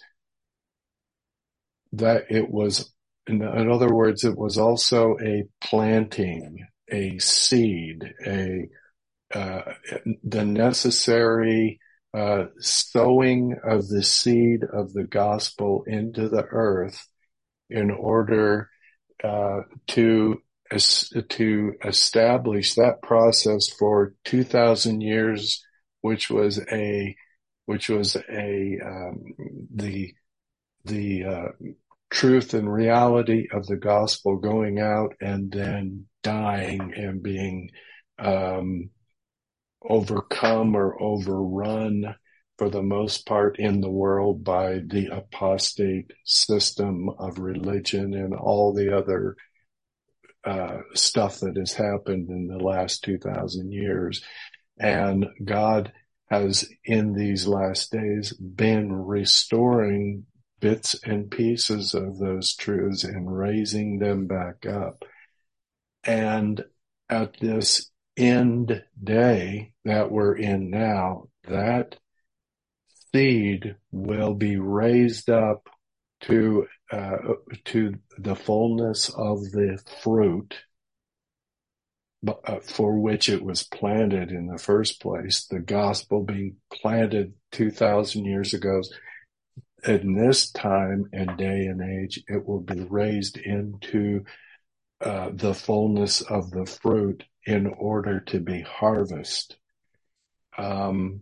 That it was, in, in other words, it was also a planting, a seed, a uh, the necessary Uh, sowing of the seed of the gospel into the earth in order uh, to as, to establish that process for two thousand years, which was a which was a um, the the uh, truth and reality of the gospel going out and then dying and being um, overcome or overrun for the most part in the world by the apostate system of religion and all the other uh, stuff that has happened in the last two thousand years. And God has, in these last days, been restoring bits and pieces of those truths and raising them back up. And at this end day that we're in now, that seed will be raised up to uh, to the fullness of the fruit uh, for which it was planted in the first place. The gospel being planted two thousand years ago. In this time and day and age, it will be raised into uh, the fullness of the fruit in order to be harvested. Um,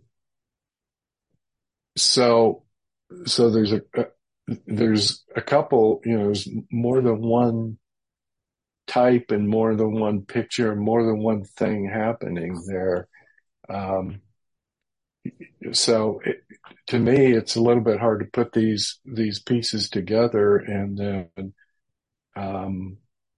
so, so there's a, uh, there's a couple, you know, there's more than one type and more than one picture and more than one thing happening there. Um, so it, to me, it's a little bit hard to put these these pieces together and then um,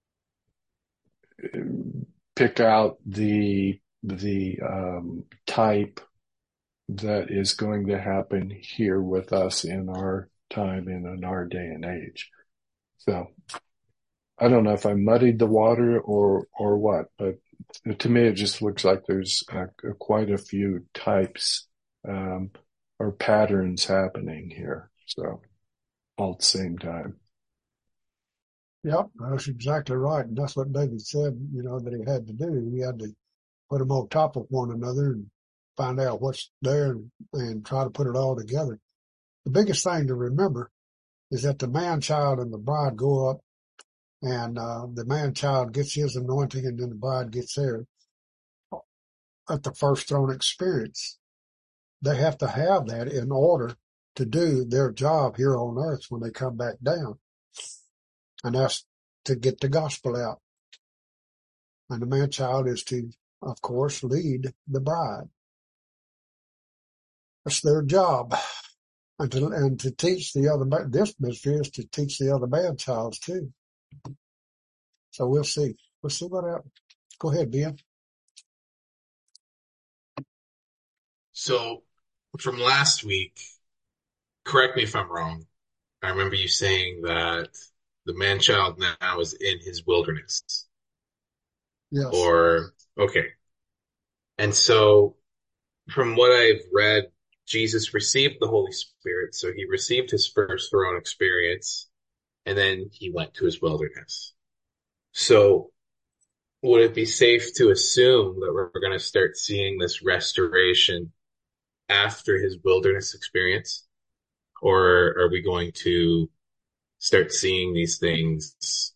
pick out the the um, type that is going to happen here with us in our time and in our day and age. So I don't know if I muddied the water or or what, but to me it just looks like there's uh, quite a few types um, or patterns happening here. So all at the same time. Yep, that's exactly right. And that's what David said, you know, that he had to do. He had to put them on top of one another and find out what's there and, and try to put it all together. The biggest thing to remember is that the man-child and the bride go up, and uh, the man-child gets his anointing, and then the bride gets theirs at the first throne experience. They have to have that in order to do their job here on earth when they come back down. And that's to get the gospel out. And the man-child is to, of course, lead the bride. That's their job. And to, and to teach the other, this ministry is to teach the other man-childs too. So we'll see. We'll see what happens. Go ahead, Ben. So from last week, correct me if I'm wrong, I remember you saying that the man-child now is in his wilderness. Yes. Or, okay. And so from what I've read, Jesus received the Holy Spirit. So he received his first throne experience, and then he went to his wilderness. So would it be safe to assume that we're going to start seeing this restoration after his wilderness experience? Or are we going to start seeing these things,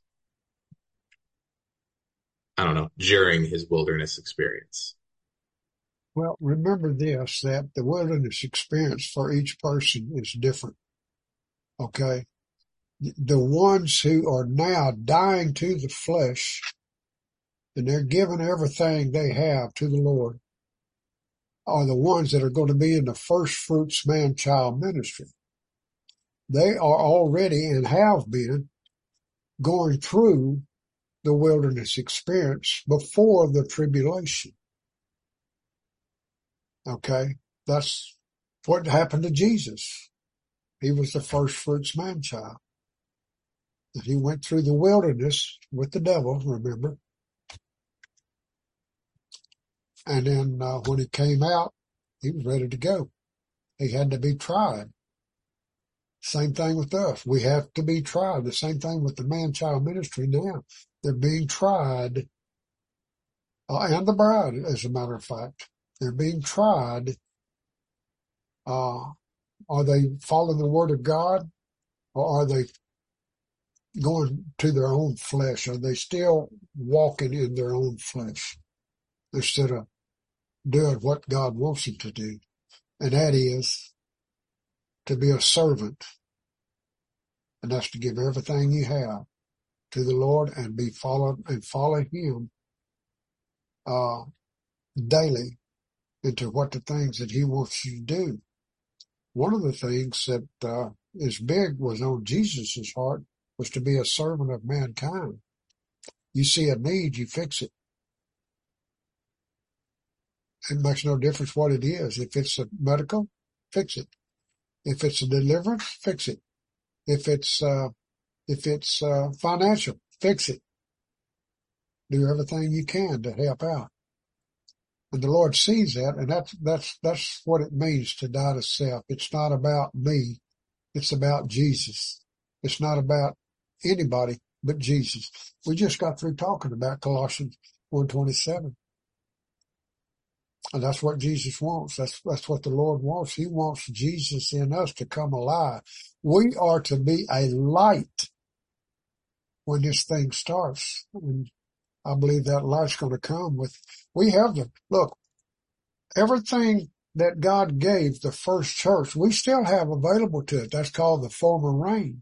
I don't know, during his wilderness experience? Well, remember this, that the wilderness experience for each person is different. Okay? The ones who are now dying to the flesh and they're giving everything they have to the Lord are the ones that are going to be in the first fruits man-child ministry. They are already and have been going through the wilderness experience before the tribulation. Okay? That's what happened to Jesus. He was the first fruits man-child. And he went through the wilderness with the devil, remember? And then uh, when he came out, he was ready to go. He had to be tried. Same thing with us. We have to be tried. The same thing with the man-child ministry now. They're being tried, uh, and the bride, as a matter of fact. They're being tried. Uh, are they following the word of God, or are they going to their own flesh? Are they still walking in their own flesh instead of doing what God wants them to do? And that is to be a servant. And that's to give everything you have to the Lord and be followed and follow him, uh, daily into what the things that he wants you to do. One of the things that, uh, is big was on Jesus' heart was to be a servant of mankind. You see a need, you fix it. It makes no difference what it is. If it's a medical, fix it. If it's a deliverance, fix it. If it's, uh, if it's, uh, financial, fix it. Do everything you can to help out. And the Lord sees that, and that's, that's, that's what it means to die to self. It's not about me. It's about Jesus. It's not about anybody but Jesus. We just got through talking about Colossians one twenty-seven. And that's what Jesus wants. That's, that's what the Lord wants. He wants Jesus in us to come alive. We are to be a light when this thing starts. And I believe that light's going to come with, we have to, look, everything that God gave the first church, we still have available to it. That's called the former rain.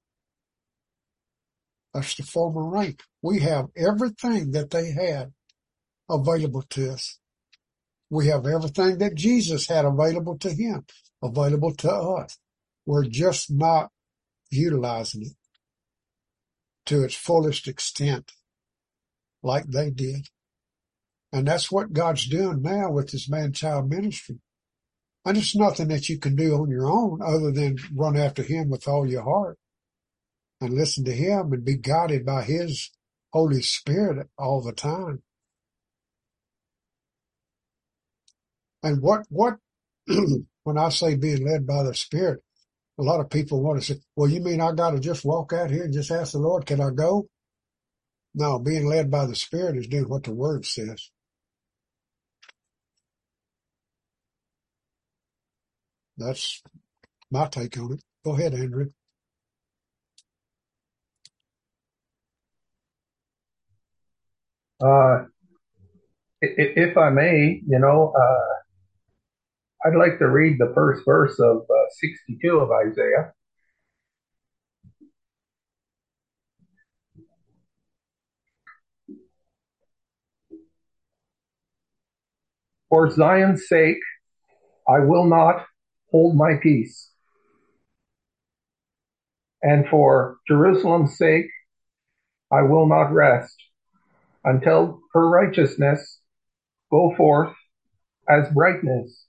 That's the former rain. We have everything that they had available to us. We have everything that Jesus had available to him, available to us. We're just not utilizing it to its fullest extent like they did. And that's what God's doing now with this man-child ministry. And it's nothing that you can do on your own other than run after him with all your heart and listen to him and be guided by his Holy Spirit all the time. And what, what, when I say being led by the Spirit, a lot of people want to say, well, you mean I got to just walk out here and just ask the Lord, can I go? No, being led by the Spirit is doing what the Word says. That's my take on it. Go ahead, Andrew. Uh, if I may, you know, uh, I'd like to read the first verse of uh, sixty-two of Isaiah. For Zion's sake, I will not hold my peace. And for Jerusalem's sake, I will not rest until her righteousness go forth as brightness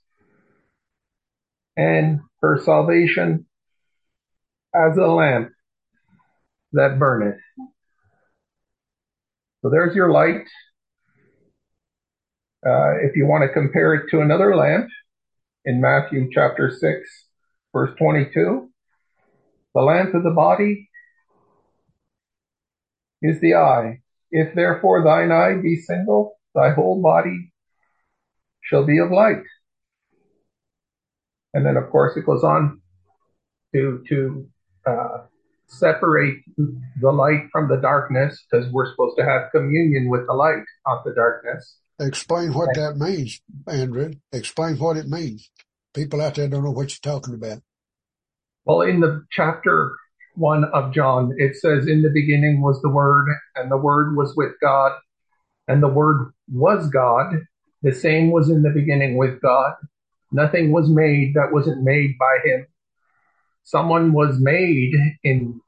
and her salvation as a lamp that burneth. So there's your light. Uh, if you want to compare it to another lamp, in Matthew chapter six, verse twenty-two, the lamp of the body is the eye. If therefore thine eye be single, thy whole body shall be of light. And then, of course, it goes on to to uh, separate the light from the darkness, because we're supposed to have communion with the light, not the darkness. Explain what that means, Andrew. Explain what it means. People out there don't know what you're talking about. Well, in the chapter one of John, it says, in the beginning was the Word, and the Word was with God, and the Word was God. The same was in the beginning with God. Nothing was made that wasn't made by him. Someone was made in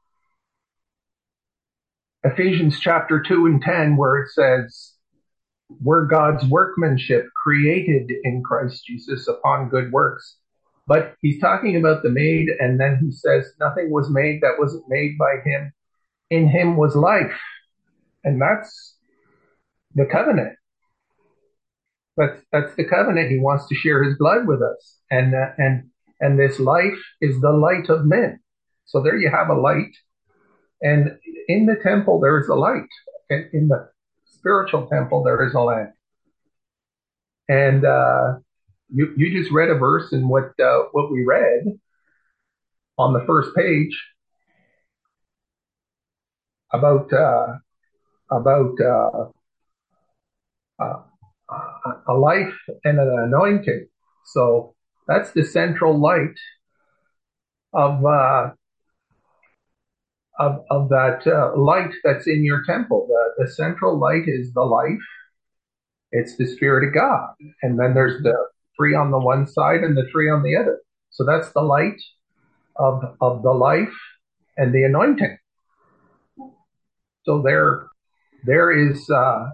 Ephesians chapter two and ten, where it says, we're God's workmanship, created in Christ Jesus upon good works. But he's talking about the made, and then he says, nothing was made that wasn't made by him. In him was life. And that's the covenant. That's, that's the covenant. He wants to share his blood with us. And, uh, and, and this life is the light of men. So there you have a light. And in the temple, there is a light. And in the spiritual temple, there is a lamp. And, uh, you, you just read a verse in what, uh, what we read on the first page about, uh, about, uh, uh, a life and an anointing. So that's the central light of, uh, of, of that, uh, light that's in your temple. The, the central light is the life. It's the Spirit of God. And then there's the three on the one side and the three on the other. So that's the light of, of the life and the anointing. So there, there is, uh,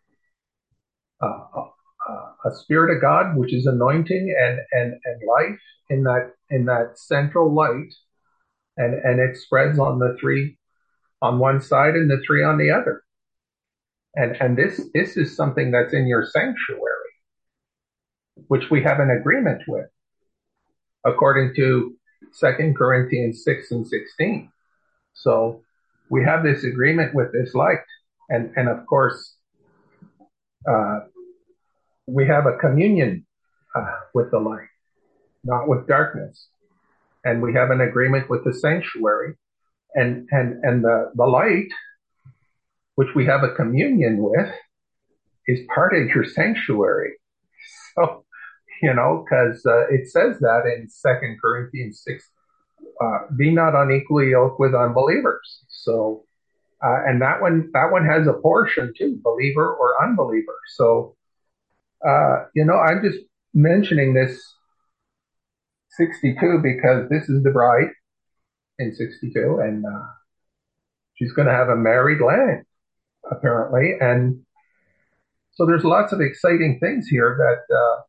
uh, uh, a Spirit of God, which is anointing and, and, and life in that, in that central light. And, and it spreads on the three on one side and the three on the other. And, and this, this is something that's in your sanctuary, which we have an agreement with, according to Second Corinthians six and sixteen. So we have this agreement with this light. And, and of course, uh, we have a communion uh, with the light, not with darkness. And we have an agreement with the sanctuary. And, and, and the, the light, which we have a communion with, is part of your sanctuary. So, you know, because uh, it says that in Second Corinthians six, uh, be not unequally yoked with unbelievers. So, uh, and that one, that one has a portion too, believer or unbeliever. So, Uh, you know, I'm just mentioning this sixty-two because this is the bride in sixty-two, and uh, she's going to have a married land, apparently. And so there's lots of exciting things here that uh,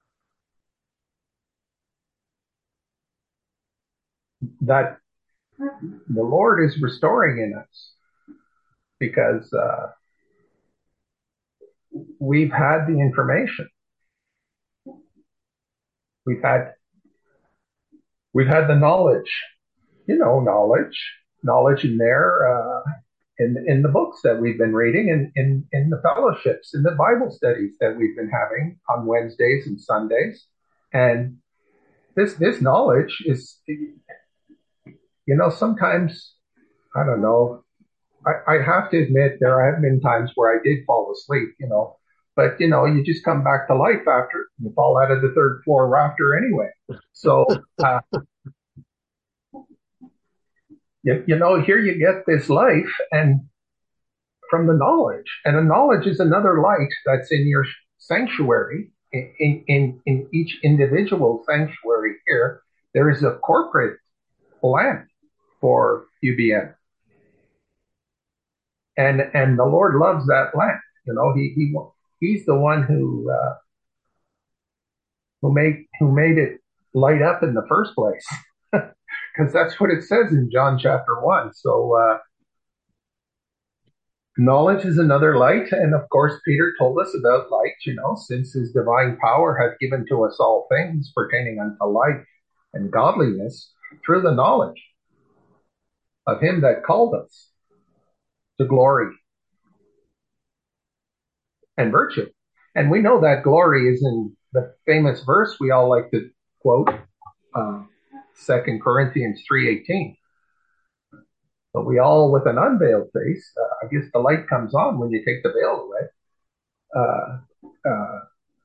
that the Lord is restoring in us, because uh, we've had the information. We've had we've had the knowledge, you know, knowledge, knowledge in there, uh, in in the books that we've been reading, and in, in the fellowships, in the Bible studies that we've been having on Wednesdays and Sundays. And this this knowledge is, you know, sometimes, I don't know, I, I have to admit there have been times where I did fall asleep, you know, but, you know, you just come back to life after you fall out of the third floor rafter anyway. So, uh, you, you know, here you get this life and from the knowledge, and the knowledge is another light that's in your sanctuary, in, in, in each individual sanctuary here. There is a corporate lamp for U B N. And, and the Lord loves that lamp. You know, he, he, he's the one who, uh, who made, who made it light up in the first place. Cause that's what it says in John chapter one. So, uh, knowledge is another light. And of course, Peter told us about light, you know, since his divine power hath given to us all things pertaining unto life and godliness through the knowledge of him that called us to glory and virtue. And we know that glory is in the famous verse we all like to quote, uh, Second Corinthians three eighteen. But we all, with an unveiled face, uh, I guess the light comes on when you take the veil away. Uh, uh,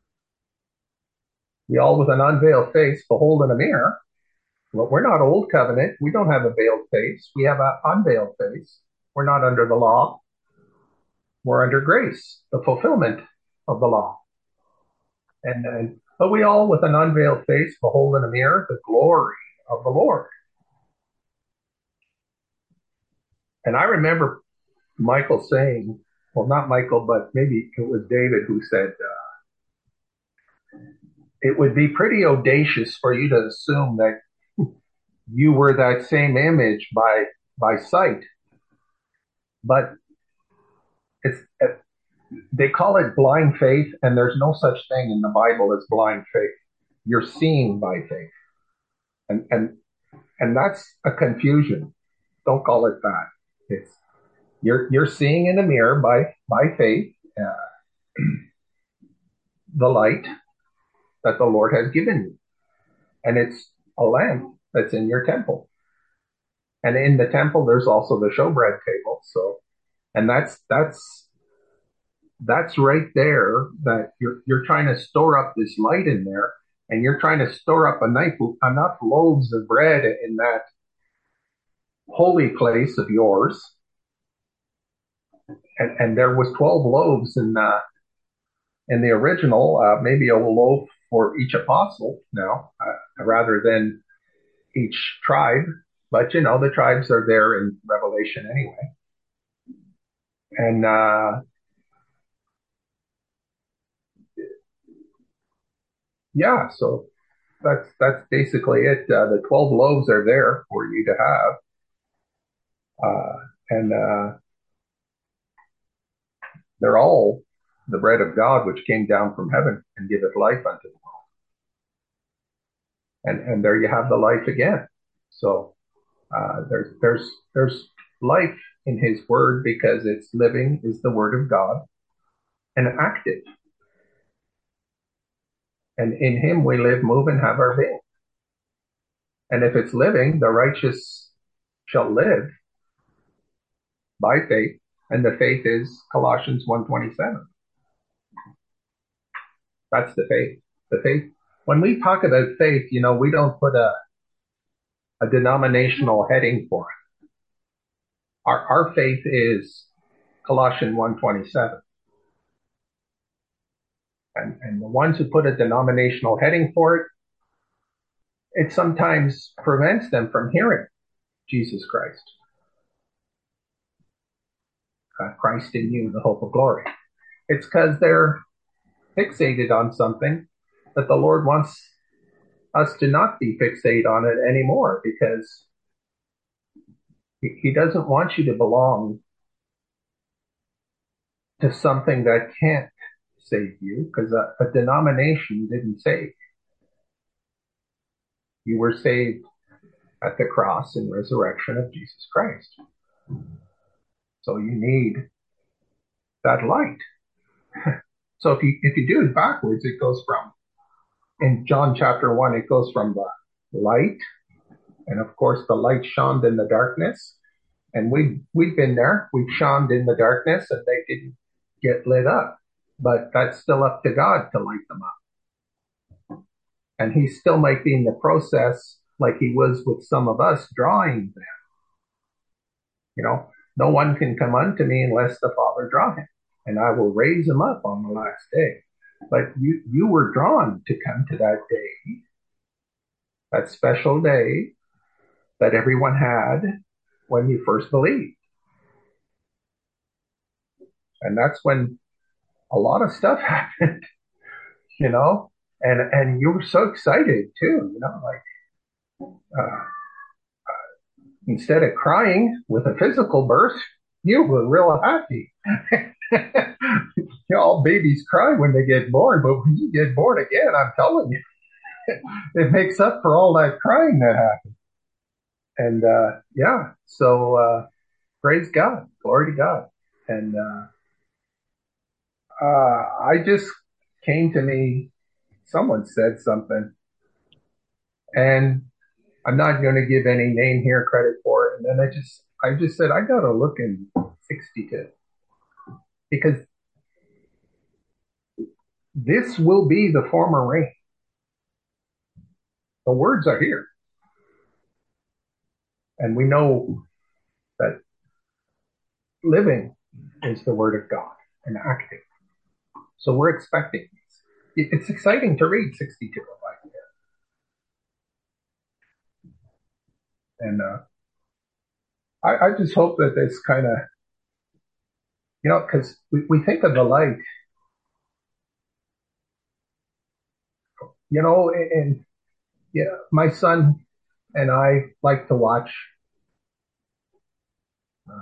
we all, with an unveiled face, behold in a mirror. Well, we're not old covenant. We don't have a veiled face. We have an unveiled face. We're not under the law. We're under grace, the fulfillment of the law. And, and but we all, with an unveiled face, behold in a mirror the glory of the Lord. And I remember Michael saying, well, not Michael, but maybe it was David who said, uh, it would be pretty audacious for you to assume that you were that same image by, by sight. But it's, it, they call it blind faith, and there's no such thing in the Bible as blind faith. You're seeing by faith. And, and, and that's a confusion. Don't call it that. It's, you're, you're seeing in a mirror by, by faith, uh, the light that the Lord has given you. And it's a lamp that's in your temple. And in the temple, there's also the showbread table. So, and that's, that's, that's right there that you're, you're trying to store up this light in there, and you're trying to store up enough, enough loaves of bread in that holy place of yours. And, and there was twelve loaves in, uh, in the original, uh, maybe a loaf for each apostle now, uh, rather than each tribe. But, you know, the tribes are there in Revelation anyway. And, uh, yeah, so that's, that's basically it. Uh, the twelve loaves are there for you to have. Uh, and, uh, they're all the bread of God, which came down from heaven and giveth life unto the world. And, and there you have the life again. So, uh, there's, there's, there's life in his word, because it's living is the word of God and active. And in him we live, move, and have our being. And if it's living, the righteous shall live by faith. And the faith is Colossians one twenty-seven. That's the faith. The faith. When we talk about faith, you know, we don't put a, a denominational heading for it. Our, our faith is Colossians one twenty-seven. And, and the ones who put a denominational heading for it, it sometimes prevents them from hearing Jesus Christ. Uh, Christ in you, the hope of glory. It's because they're fixated on something that the Lord wants us to not be fixated on it anymore, because he, he doesn't want you to belong to something that can't save you, because a, a denomination didn't save. You were saved at the cross and resurrection of Jesus Christ. So you need that light. So if you if you do it backwards, it goes from, in John chapter one, it goes from the light, and of course the light shone in the darkness, and we we've been there. We've shone in the darkness, and they didn't get lit up, but that's still up to God to light them up. And he still might be in the process, like he was with some of us, drawing them. You know, no one can come unto me unless the Father draw him, and I will raise him up on the last day. But you, you were drawn to come to that day, that special day that everyone had when you first believed. And that's when a lot of stuff happened, you know, and, and you were so excited too, you know, like, uh, instead of crying with a physical birth, you were real happy. You know, all babies cry when they get born, but when you get born again, I'm telling you, it makes up for all that crying that happened. And, uh, yeah, so, uh, praise God, glory to God. And, uh, uh, I just came to me, someone said something, and I'm not going to give any name here credit for it. And then I just, I just said, I got to look in sixty-two, because this will be the former rain. The words are here. And we know that living is the word of God and acting. So we're expecting this. It's exciting to read sixty-two of Isaiah. And uh, I, I just hope that this kind of, you know, because we, we think of the light, you know, and, and yeah, my son and I like to watch uh,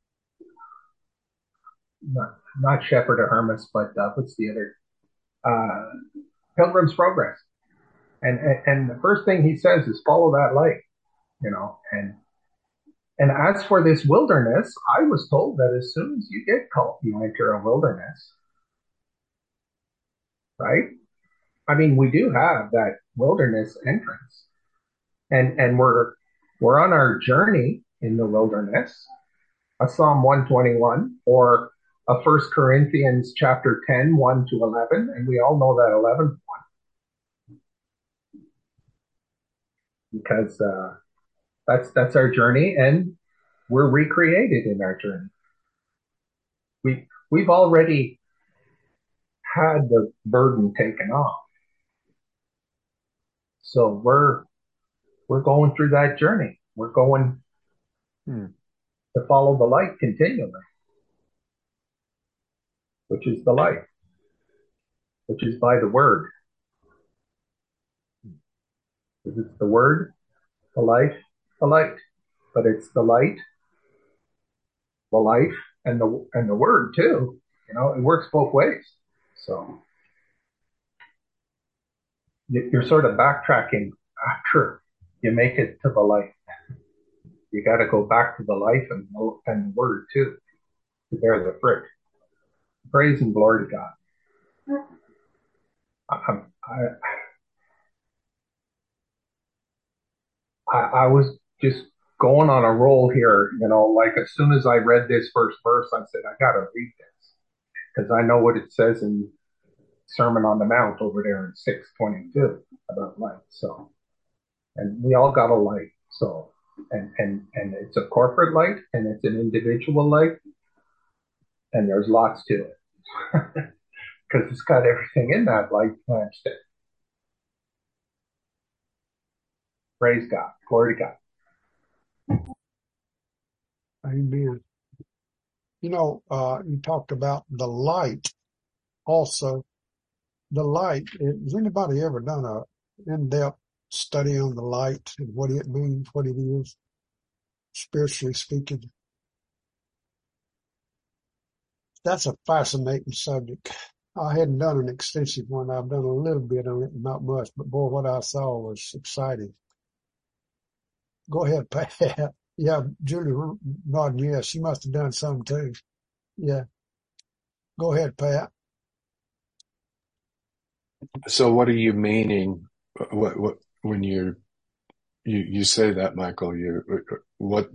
not not Shepherd or Hermas, but uh, what's the other? Uh, Pilgrim's Progress. And, and and the first thing he says is follow that light, you know. And and as for this wilderness, I was told that as soon as you get called, you enter a wilderness, right? I mean, we do have that wilderness entrance, and and we're we're on our journey in the wilderness. A Psalm one twenty-one, or a First Corinthians chapter ten, one to eleven, and we all know that eleventh one, because uh, that's that's our journey, and we're recreated in our journey. We we've already had the burden taken off, so we're we're going through that journey. We're going hmm. to follow the light continually, which is the light, which is by the word. Because it's the word, the life, the light. But it's the light, the life, and the and the word too. You know, it works both ways. So you're sort of backtracking after you make it to the light. You got to go back to the life and and the word too to bear the fruit. Praise and glory to God. I, I, I, I was just going on a roll here, you know, like as soon as I read this first verse, I said, I got to read this, because I know what it says in Sermon on the Mount over there in six twenty-two about light. So, and we all got a light. So, and, and, and it's a corporate light, and it's an individual light, and there's lots to it. because it's got everything in that light lampstand. Praise God. Glory to God. Amen. You know, uh, you talked about the light also. The light, has anybody ever done a in-depth study on the light and what it means, what it is, spiritually speaking? That's a fascinating subject. I hadn't done an extensive one. I've done a little bit on it, not much, but boy, what I saw was exciting. Go ahead, Pat. Yeah, Julie nodding yes. She must have done some too. Yeah. Go ahead, Pat. So what are you meaning? What, what, when you're, you, you say that, Michael, you, what,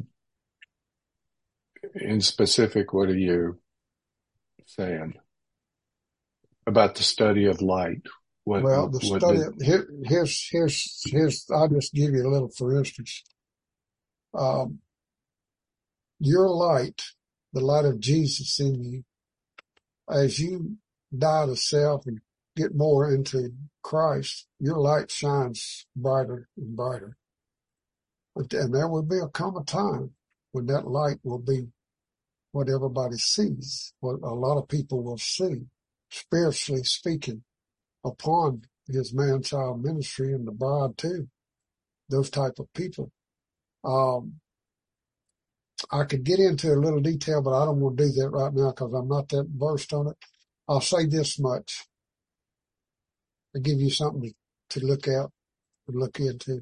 in specific, what are you saying about the study of light? What, Well, the what study, did, here, here's, here's, here's, I'll just give you a little, for instance. Um, your light, the light of Jesus in you, as you die to self and get more into Christ, your light shines brighter and brighter. And there will be a come a time when that light will be what everybody sees, what a lot of people will see, spiritually speaking, upon his man-child ministry and the bride too, those type of people. Um, I could get into a little detail, but I don't want to do that right now because I'm not that versed on it. I'll say this much. I'll give you something to, to look at and look into.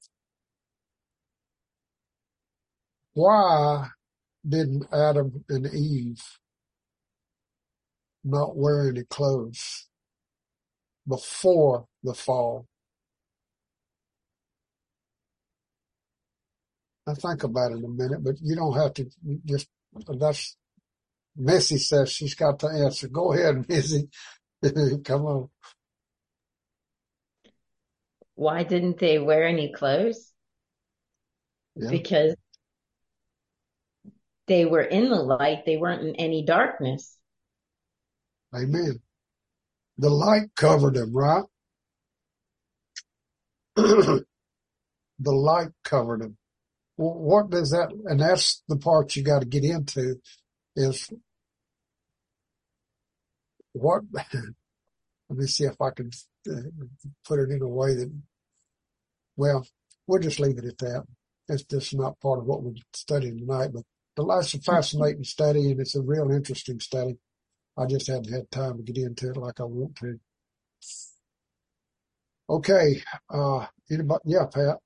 Why didn't Adam and Eve not wear any clothes before the fall? I think about it a minute, but you don't have to just, that's, Missy says she's got the answer. Go ahead, Missy. Come on. Why didn't they wear any clothes? Yeah. Because they were in the light. They weren't in any darkness. Amen. The light covered them, right? The light covered them. Well, what does that, and that's the part you got to get into, is what, let me see if I can uh, put it in a way that, well, we'll just leave it at that. It's just not part of what we're studying tonight, but the light's a fascinating study and it's a real interesting study. I just hadn't had time to get into it like I want to. Okay. Uh, anybody? Yeah, Pat.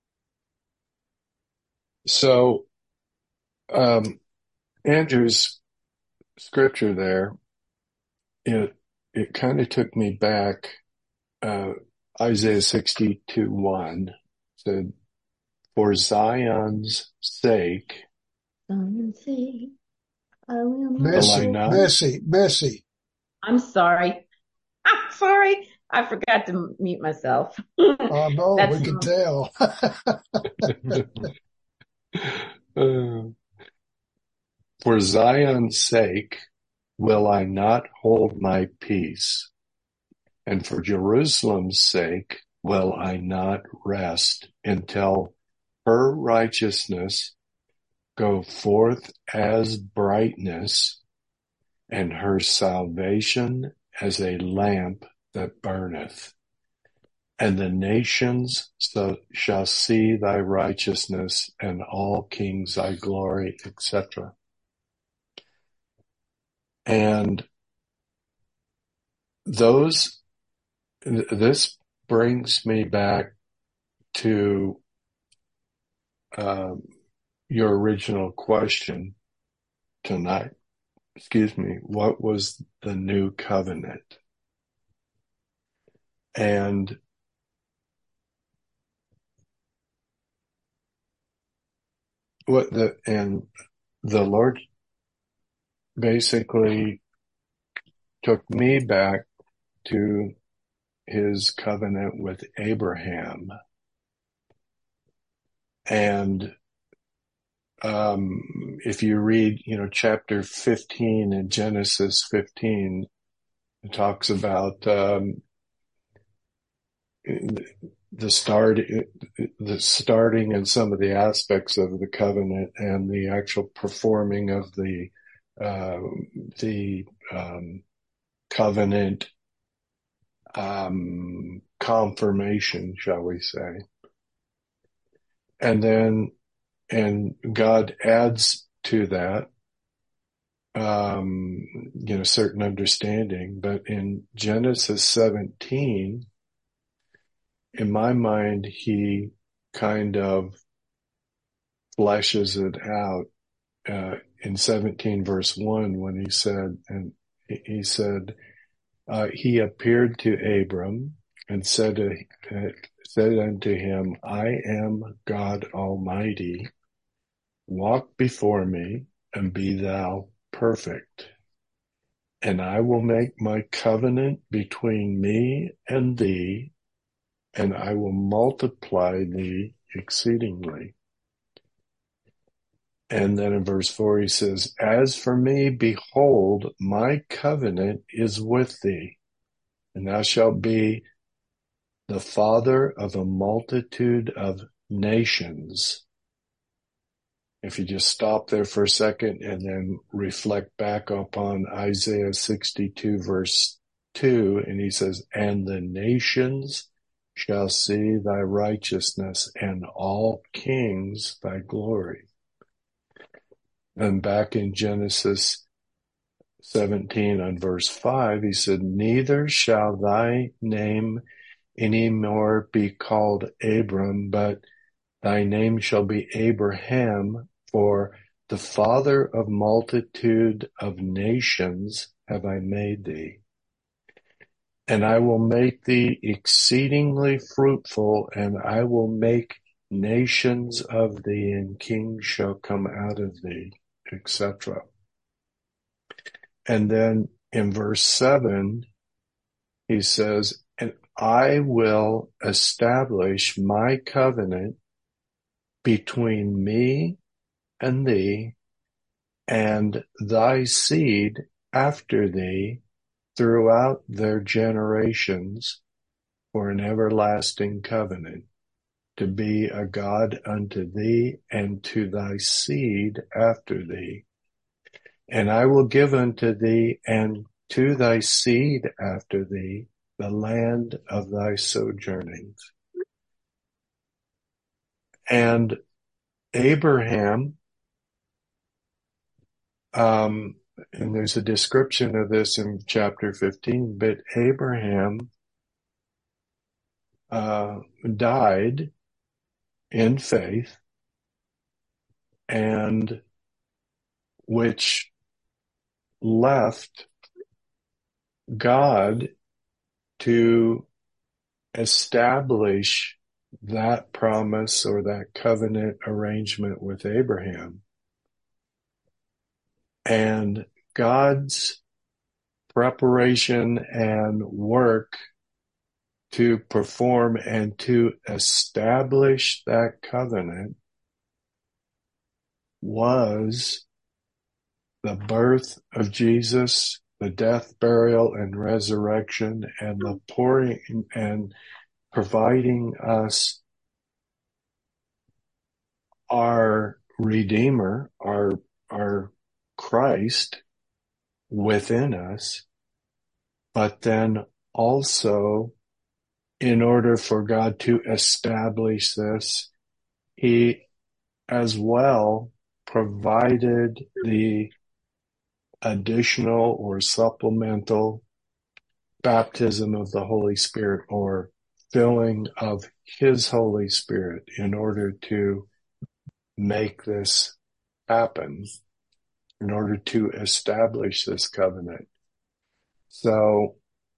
so, um, Andrew's scripture there, it, it kind of took me back, uh, Isaiah sixty-two one said, for Zion's sake, Zion's sake, I will not will I Messy, hold- not? messy, messy. I'm sorry. I'm sorry. I forgot to mute myself. I know, That's we can tell. Uh, for Zion's sake, will I not hold my peace? And for Jerusalem's sake, will I not rest until her righteousness go forth as brightness and her salvation as a lamp that burneth. And the nations so shall see thy righteousness, and all kings thy glory, et cetera. And those, this brings me back to um, your original question tonight. Excuse me. What was the new covenant? And what the and the Lord basically took me back to his covenant with Abraham. And um, if you read, you know, chapter fifteen in Genesis fifteen, It talks about um, the start, the starting and some of the aspects of the covenant and the actual performing of the uh, the um, covenant um, confirmation, shall we say? And then, and God adds to that, um, you know, certain understanding. But in Genesis seventeen, in my mind, he kind of fleshes it out uh, in seventeen verse one when he said, and he said, uh, he appeared to Abram and said, to, uh, said unto him, I am God Almighty. Walk before me and be thou perfect. And I will make my covenant between me and thee, and I will multiply thee exceedingly. And then in verse four he says, as for me, behold, my covenant is with thee, and thou shalt be the father of a multitude of nations. If you just stop there for a second and then reflect back upon Isaiah sixty-two verse two, and he says, and the nations shall see thy righteousness, and all kings thy glory. And back in Genesis seventeen on verse five, he said, neither shall thy name any more be called Abram, but thy name shall be Abraham, for the father of multitude of nations have I made thee. And I will make thee exceedingly fruitful, and I will make nations of thee, and kings shall come out of thee, et cetera. And then in verse seven, he says, and I will establish my covenant between me and thee and thy seed after thee throughout their generations for an everlasting covenant, to be a God unto thee and to thy seed after thee. And I will give unto thee and to thy seed after thee the land of thy sojournings. And Abraham, um, and there's a description of this in chapter fifteen, but Abraham uh, died in faith, and which left God to establish that promise or that covenant arrangement with Abraham. And God's preparation and work to perform and to establish that covenant was the birth of Jesus, the death, burial, and resurrection, and the pouring and providing us our Redeemer, our, our Christ within us, but then also in order for God to establish this, he as well provided the additional or supplemental baptism of the Holy Spirit, or filling of his Holy Spirit, in order to make this happen, in order to establish this covenant. So,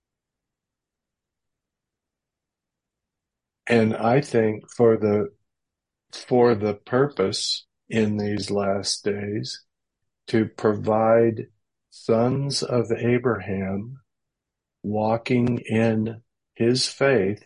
and I think for the, for the purpose in these last days to provide sons of Abraham walking in his faith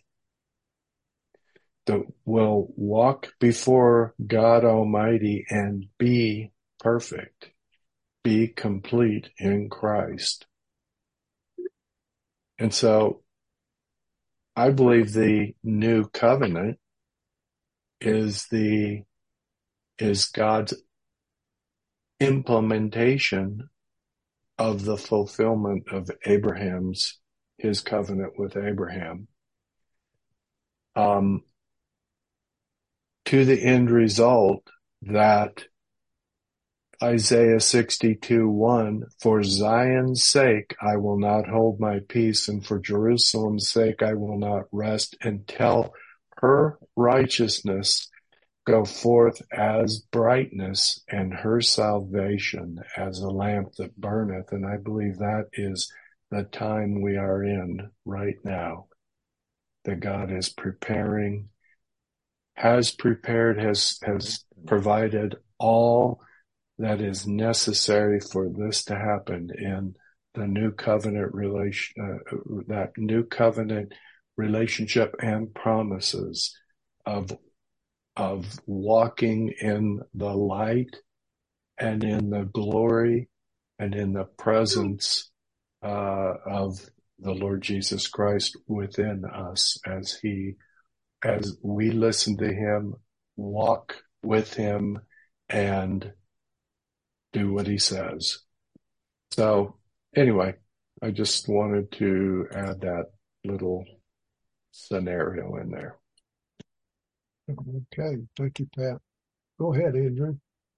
that will walk before God Almighty and be perfect, be complete in Christ. And so I believe the new covenant is the is God's implementation of the fulfillment of Abraham's his covenant with Abraham, um, to the end result that Isaiah sixty-two one, for Zion's sake I will not hold my peace, and for Jerusalem's sake I will not rest until her righteousness go forth as brightness, and her salvation as a lamp that burneth. And I believe that is the time we are in right now, that God is preparing, has prepared, has, has provided all that is necessary for this to happen in the new covenant relation, uh, that new covenant relationship and promises of of walking in the light and in the glory and in the presence uh, of the Lord Jesus Christ within us as he, as we listen to him, walk with him, and do what he says. So anyway, I just wanted to add that little scenario in there. Okay, thank you, Pat. Go ahead, Andrew.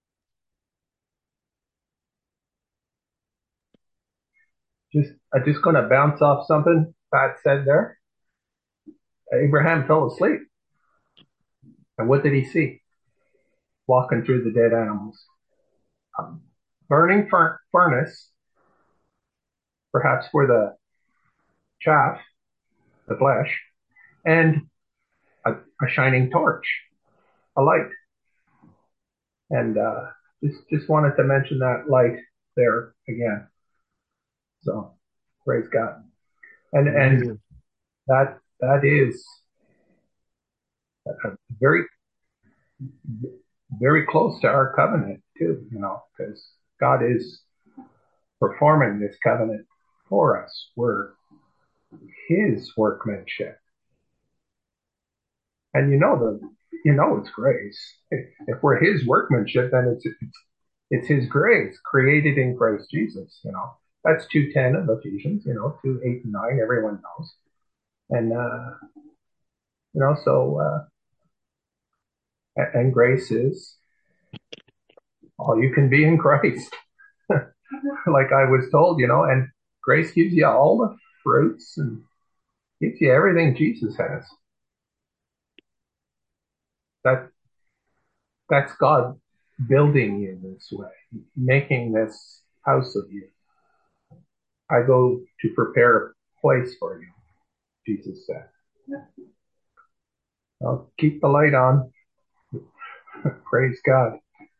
Just, I'm just going to bounce off something Pat said there. Abraham fell asleep. And what did he see? Walking through the dead animals. A burning fur- furnace, perhaps for the chaff, the flesh, and a, a shining torch, a light. And uh, just just wanted to mention that light there again. So praise God. And and Amen. that that is a very very close to our covenant too, you know, because God is performing this covenant for us. We're his workmanship. And you know the you know it's grace. If, if we're his workmanship, then it's, it's it's his grace created in Christ Jesus, you know. That's two ten of Ephesians, you know, two, eight, and nine, everyone knows. And uh you know, so uh and grace is all you can be in Christ. Like I was told, you know, and grace gives you all the fruits and gives you everything Jesus has. That that's God building you this way, making this house of you. I go to prepare a place for you, Jesus said. I'll keep the light on. Praise God.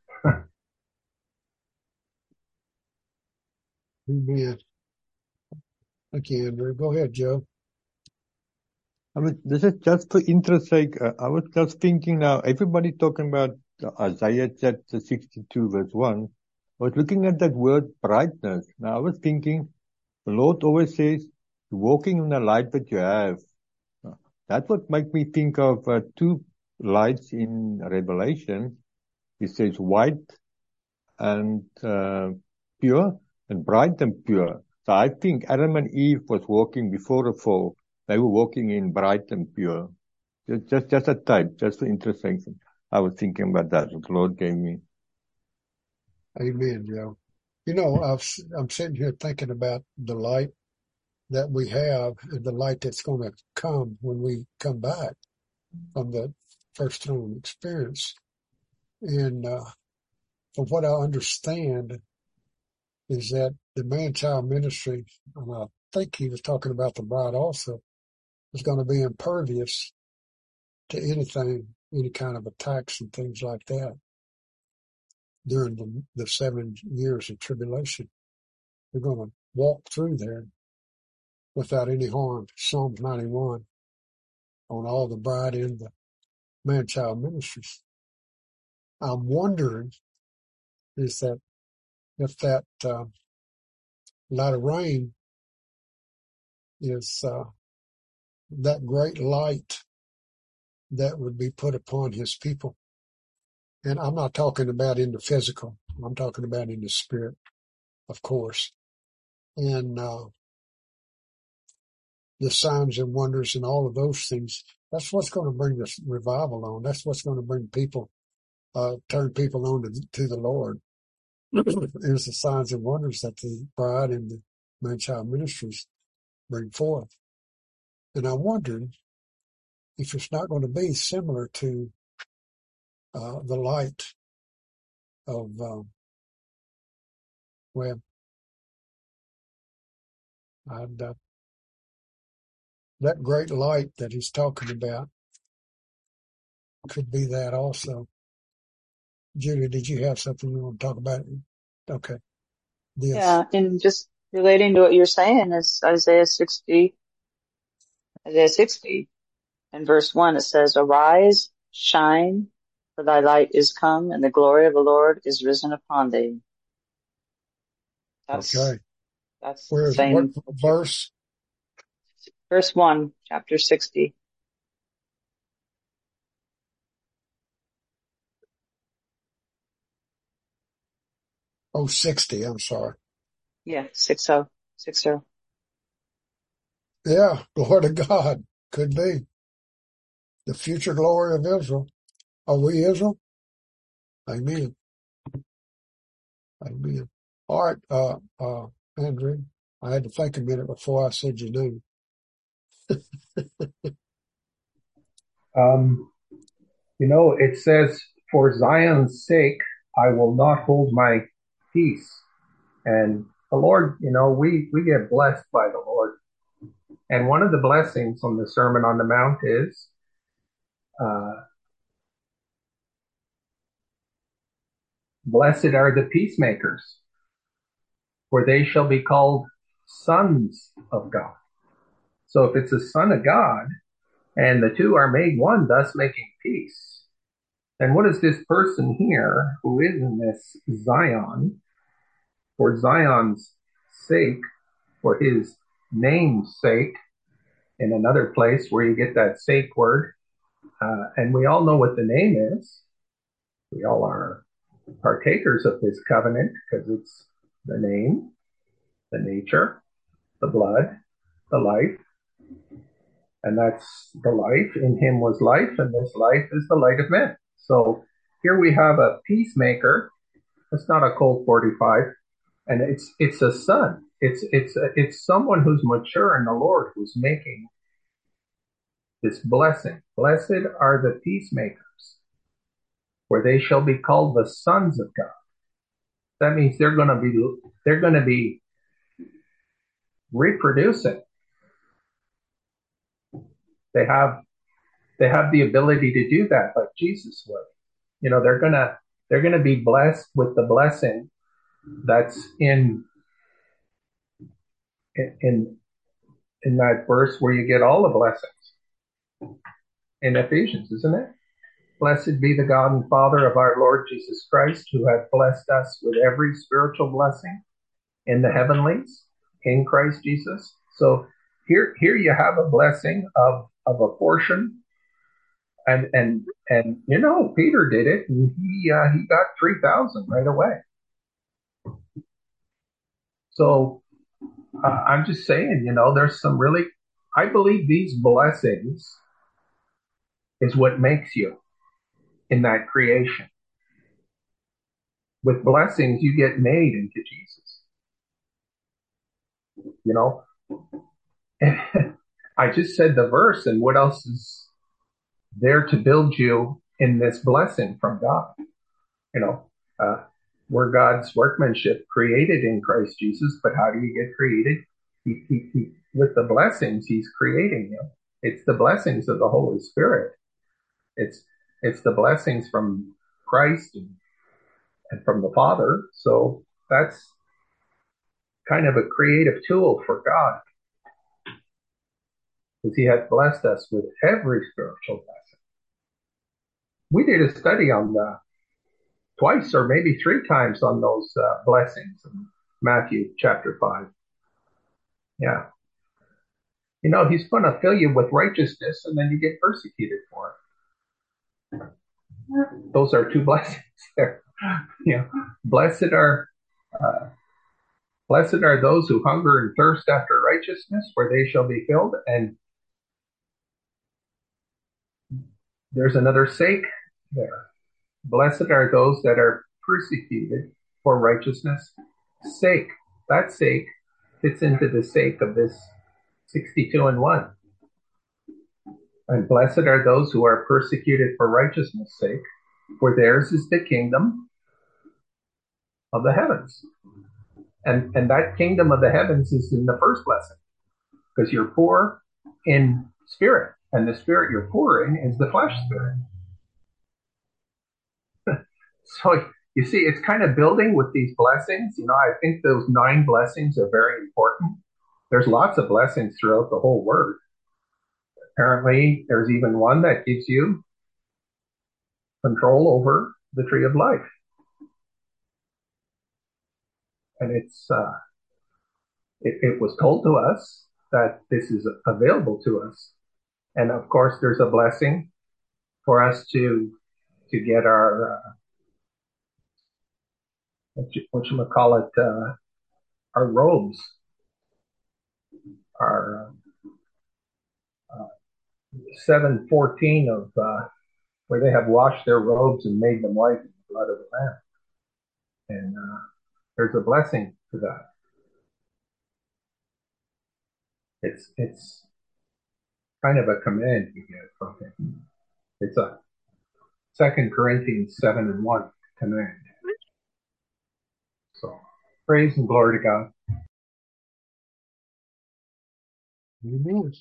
Amen. Thank you, Andrew. Go ahead, Joe. I mean, this is just for interest sake. Uh, I was just thinking now, everybody talking about Isaiah chapter sixty-two verse one. I was looking at that word brightness. Now I was thinking, the Lord always says, walking in the light that you have. That's what makes me think of uh, two lights in Revelation. It says white and uh, pure, and bright and pure. So I think Adam and Eve was walking before the fall. They were walking in bright and pure. Just, just, just a type, just for interesting. I was thinking about that. What the Lord gave me. Amen, Joe. You know, I've, I'm sitting here thinking about the light that we have and the light that's going to come when we come back from the first throne experience. And uh, from what I understand is that the man-child ministry, and I think he was talking about the bride also, is going to be impervious to anything, any kind of attacks and things like that during the, the seven years of tribulation. We're going to walk through there without any harm. Psalms ninety-one on all the bride and the man-child ministries. I'm wondering is that if that uh, light of rain is uh, that great light that would be put upon his people. And I'm not talking about in the physical. I'm talking about in the spirit, of course. And uh, the signs and wonders and all of those things, that's what's going to bring this revival on. That's what's going to bring people, uh, turn people on to, to the Lord. There's the signs and wonders that the bride and the man-child ministries bring forth. And I wondered if it's not going to be similar to uh, the light of, um, well, I'd, uh, that great light that he's talking about could be that also. Julie, did you have something you want to talk about? Okay. This. Yeah, and just relating to what you're saying is Isaiah sixty, Isaiah sixty, and verse one, it says, "Arise, shine, for thy light is come, and the glory of the Lord is risen upon thee." That's, okay. that's Where the is what same. verse? Verse one, chapter sixty. Oh, sixty, I'm sorry. Yeah, six oh, six oh. Yeah, glory to God. Could be. The future glory of Israel. Are we Israel? Amen. Amen. All right, uh, uh, Andrew, I had to think a minute before I said your name. Um, you know, it says, "For Zion's sake, I will not hold my peace." And the Lord, you know, we, we get blessed by the Lord. And one of the blessings on the Sermon on the Mount is, uh, blessed are the peacemakers, for they shall be called sons of God. So if it's a son of God, and the two are made one, thus making peace, then what is this person here who is in this Zion, for Zion's sake, for his name's sake, in another place where you get that sake word, uh, and we all know what the name is. We all are partakers of this covenant because it's the name, the nature, the blood, the life, and that's the life. In him was life, and this life is the light of men. So here we have a peacemaker. It's not a Colt forty-five, and it's it's a son. It's it's it's someone who's mature in the Lord, who's making this blessing. Blessed are the peacemakers, for they shall be called the sons of God. That means they're going to be they're going to be reproducing. They have they have the ability to do that, like Jesus would. You know, they're gonna they're gonna be blessed with the blessing that's in in in that verse where you get all the blessings in Ephesians, isn't it? Blessed be the God and Father of our Lord Jesus Christ, who hath blessed us with every spiritual blessing in the heavenlies in Christ Jesus. So here here you have a blessing of of a portion. And, and, and, you know, Peter did it, and he, uh, he got three thousand right away. So, uh, I'm just saying, you know, there's some really, I believe these blessings is what makes you in that creation. With blessings, you get made into Jesus. You know, I just said the verse, and what else is there to build you in this blessing from God? You know, uh, we're God's workmanship created in Christ Jesus, but how do you get created? He, he, he, with the blessings, he's creating you. It's the blessings of the Holy Spirit. It's, it's the blessings from Christ and, and from the Father. So that's kind of a creative tool for God, because he has blessed us with every spiritual blessing. We did a study on the twice or maybe three times on those uh, blessings in Matthew chapter five. Yeah. You know, he's going to fill you with righteousness and then you get persecuted for it. Those are two blessings there. You know, blessed are, uh, blessed are those who hunger and thirst after righteousness, for they shall be filled. And there's another sake there. Blessed are those that are persecuted for righteousness' sake. That sake fits into the sake of this sixty-two and one. And blessed are those who are persecuted for righteousness' sake, for theirs is the kingdom of the heavens. And, and that kingdom of the heavens is in the first blessing, because you're poor in spirit, and the spirit you're poor in is the flesh spirit. So you see, it's kind of building with these blessings. You know, I think those nine blessings are very important. There's lots of blessings throughout the whole word. Apparently, there's even one that gives you control over the tree of life. And it's, uh, it, it was told to us that this is available to us. And of course, there's a blessing for us to, to get our, uh, whatchamacallit, uh, our robes, our, uh, seven fourteen of, uh, where they have washed their robes and made them white in the blood of the Lamb. And, uh, there's a blessing to that. It's, it's kind of a command you get from him. It's a Second Corinthians seven and one command. So praise and glory to God. Amen.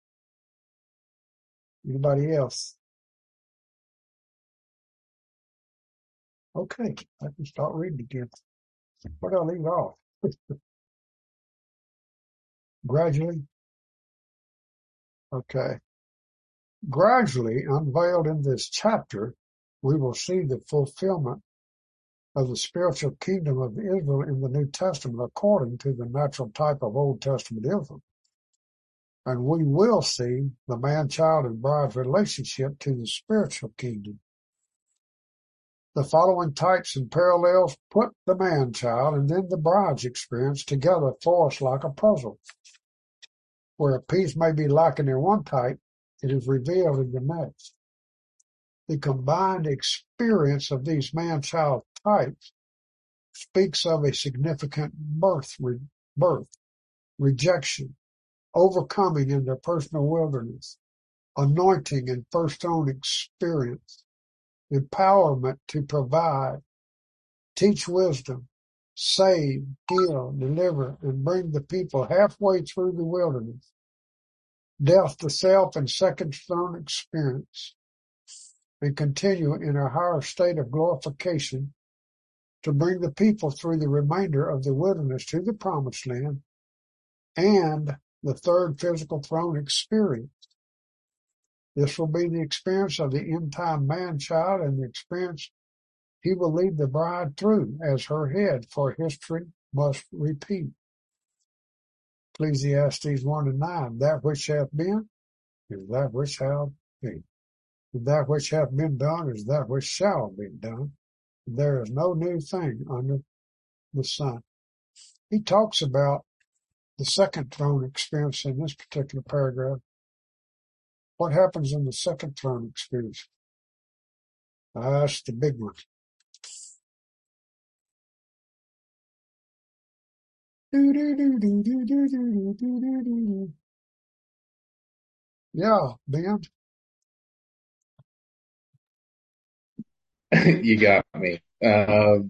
Anybody else? Okay, I can start reading again. Where did I leave off? Gradually. Okay. Gradually unveiled in this chapter, we will see the fulfillment of the spiritual kingdom of Israel in the New Testament according to the natural type of Old Testament Israel. And we will see the man-child and bride's relationship to the spiritual kingdom. The following types and parallels put the man-child and then the bride's experience together for us like a puzzle. Where a piece may be lacking in one type, it is revealed in the next. The combined experience of these man-child types speaks of a significant birth, re- birth, rejection, overcoming in their personal wilderness, anointing and first-own experience, empowerment to provide, teach wisdom, save, heal, deliver, and bring the people halfway through the wilderness, death to self and second-throne experience, and continue in a higher state of glorification to bring the people through the remainder of the wilderness to the promised land and the third physical throne experience. This will be the experience of the end-time man-child and the experience he will lead the bride through as her head, for history must repeat. Ecclesiastes one and nine, that which hath been is that which shall be. That which hath been done is that which shall be done. There is no new thing under the sun. He talks about the second throne experience in this particular paragraph. What happens in the second throne experience? Ah, that's the big one. Yeah, Ben. You got me. Um,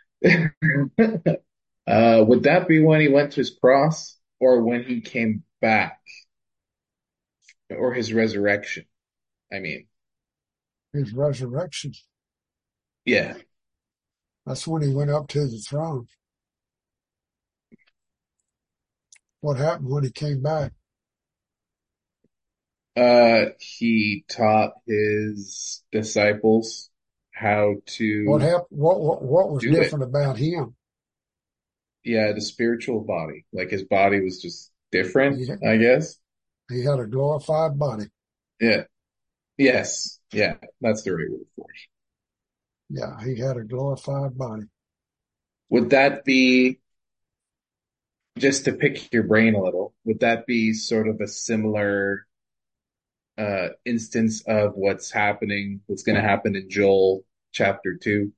uh, would that be when he went to his cross, or when he came back, or his resurrection? I mean, His resurrection. yeah. That's when he went up to the throne. What happened when he came back? Uh, he taught his disciples how to. What happened? What what, what was do different it. about him? Yeah, the spiritual body. Like his body was just different, Yeah. I guess. He had a glorified body. Yeah. Yes. Yeah. That's the right word for it. Yeah, he had a glorified body. Would that be, just to pick your brain a little, would that be sort of a similar uh, instance of what's happening, what's going to happen in Joel chapter two?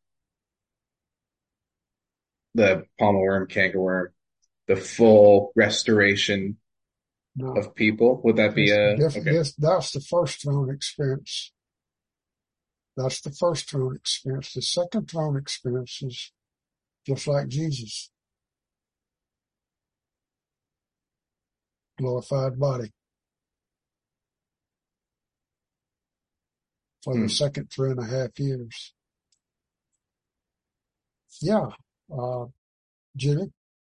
The palmer worm, cankerworm, the full restoration No, of people? Would that be this, a, this, okay. this, that's the first throne experience. That's the first throne experience. The second throne experience is just like Jesus, glorified body for the Hmm. second three and a half years. Yeah, uh, Julie.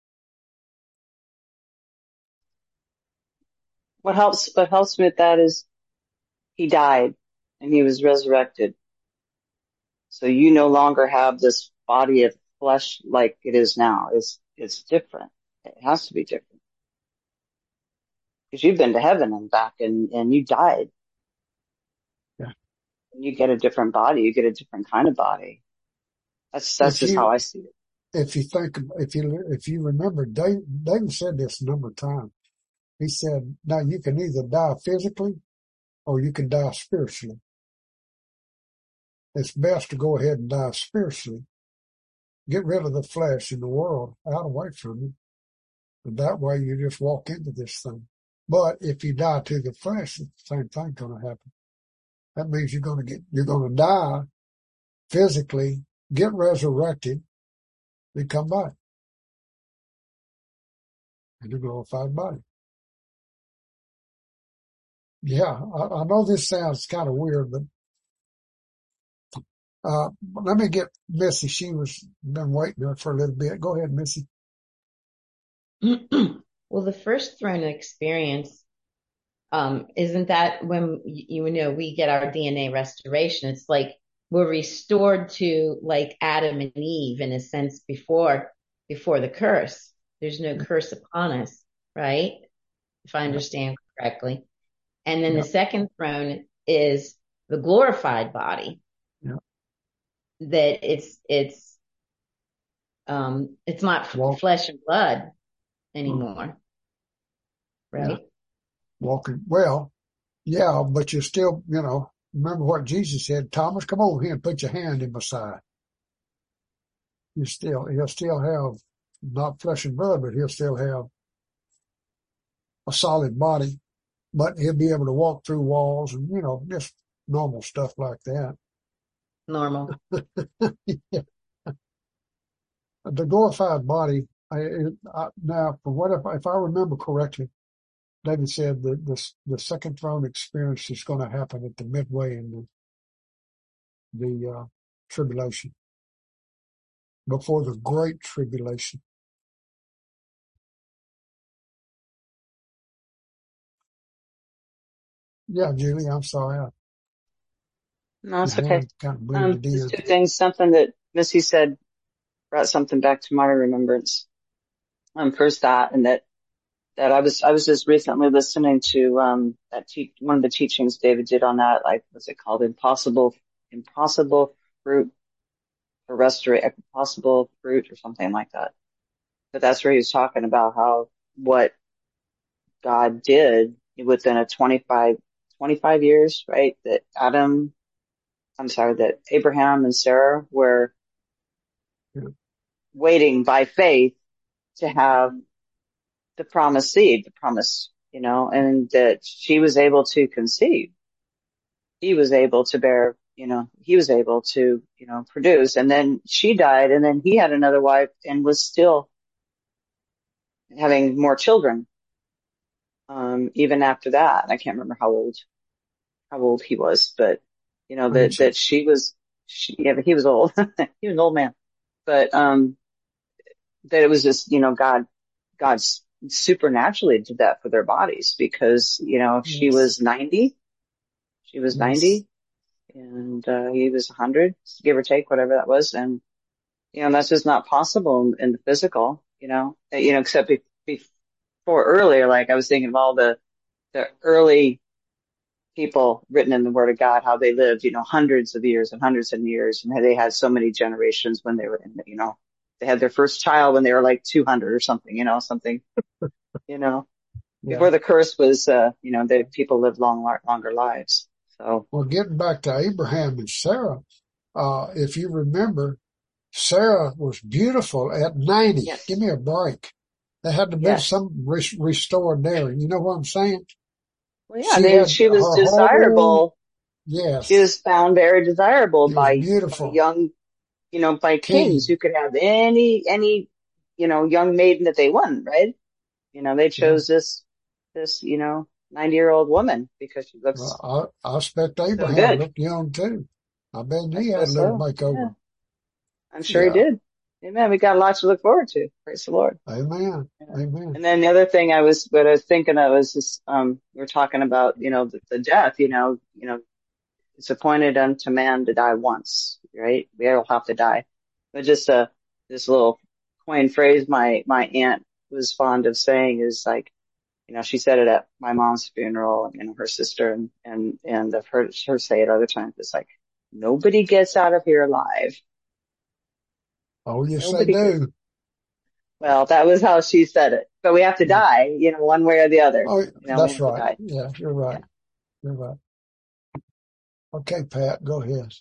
What helps, what helps me with that is he died and he was resurrected. So you no longer have this body of flesh like it is now. It's, it's different. It has to be different. Because you've been to heaven and back and, and you died. Yeah. And you get a different body. You get a different kind of body. That's, that's If just how you, I see it. if you think, if you, if you remember, David, David said this a number of times. He said, now you can either die physically or you can die spiritually. It's best to go ahead and die spiritually. Get rid of the flesh and the world out away from you. And that way you just walk into this thing. But if you die to the flesh, the same thing going to happen. That means you're going to get, you're going to die physically, get resurrected, then come back in a glorified body. Yeah, I, I know this sounds kind of weird, but uh, let me get Missy. She was been waiting there for a little bit. Go ahead, Missy. Well, the first throne experience, um, isn't that when, you know, we get our D N A restoration? It's like we're restored to like Adam and Eve in a sense before, before the curse. There's no curse upon us, right? If I understand correctly. And then Yeah. the second throne is the glorified body. Yeah. That it's, it's, um, it's not Walk. flesh and blood anymore. Right? Yeah. Walking. Well, yeah, but you're still, you know, remember what Jesus said, Thomas, come over here and put your hand in my side. You still, he'll still have not flesh and blood, but he'll still have a solid body, but he'll be able to walk through walls and, you know, just normal stuff like that. Normal. Yeah. The glorified body, I, it, I, now, for what if, if I remember correctly, David said that this, the second throne experience is going to happen at the midway in the, the uh, tribulation, before the great tribulation. Yeah, Julie, I'm sorry. I, No, it's your okay. hand kind of Um, blended in. just two things. Something that Missy said brought something back to my remembrance. Um, first that, and that, that I was, I was just recently listening to, um, that te- one of the teachings David did on that, like, what's it called? Impossible, impossible fruit for restoration, impossible fruit or something like that. But that's where he was talking about how, what God did within a twenty-five, twenty-five years, right? That Adam, I'm sorry, that Abraham and Sarah were Yeah. waiting by faith to have the promised seed, the promise, you know, and that she was able to conceive. He was able to bear, you know, he was able to, you know, produce. And then she died, and then he had another wife and was still having more children. Um, even after that, I can't remember how old, how old he was, but you know, that, that she was, she, yeah, but he was old. He was an old man, but, um, that it was just, you know, God, God's supernaturally did that for their bodies, because, you know, she Yes. was ninety, she was Yes. ninety, and, uh, he was one hundred, give or take, whatever that was. And, you know, that's just not possible in, in the physical, you know, uh, you know, except be, before earlier, like I was thinking of all the, the early people written in the Word of God, how they lived, you know, hundreds of years and hundreds of years, and how they had so many generations when they were in, you know, they had their first child when they were like two hundred or something, you know, something, you know, Yeah. before the curse was, uh, you know, that people lived long, longer lives. So, Well, getting back to Abraham and Sarah, uh, if you remember, Sarah was beautiful at ninety. yes, Give me a break. There had to be yes. some re- restored there. You know what I'm saying? Well, yeah, She they, had she was her whole, desirable. She yes, was found very desirable she was by, by beautiful. young, you know, by kings King. who could have any, any, you know, young maiden that they wanted, right? You know, they Yeah. chose this, this, you know, ninety year old woman because she looks Well, I, I expect so Abraham good. looked young too. I bet I he had a suppose little so. Yeah, makeover. I'm sure he Yeah. did. Amen. We got a lot to look forward to. Praise the Lord. Amen. Yeah. Amen. And then the other thing I was, what I was thinking of was just, um, we we're talking about, you know, the, the death, you know, you know, it's appointed unto man to die once, right? We all have to die. But just, uh, this little coin phrase my, my aunt was fond of saying is like, you know, she said it at my mom's funeral and, you know, her sister and, and, and I've heard her say it other times. It's like, nobody gets out of here alive. Oh, yes, they Nobody gets. do. Well, that was how she said it. But we have to Yeah. die, you know, one way or the other. Oh, You know, we that's have to right. die. Yeah, you're Yeah. right. You're right. Okay, Pat, go ahead.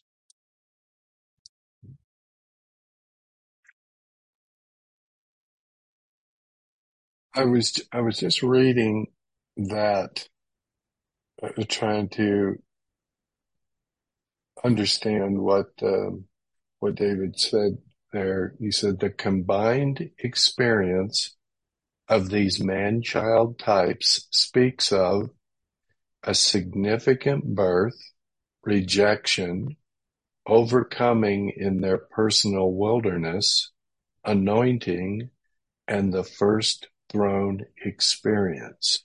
I was I was just reading that, uh, trying to understand what um, what David said there. He said the combined experience of these man-child types speaks of a significant birth, rejection, overcoming in their personal wilderness, anointing, and the first throne experience.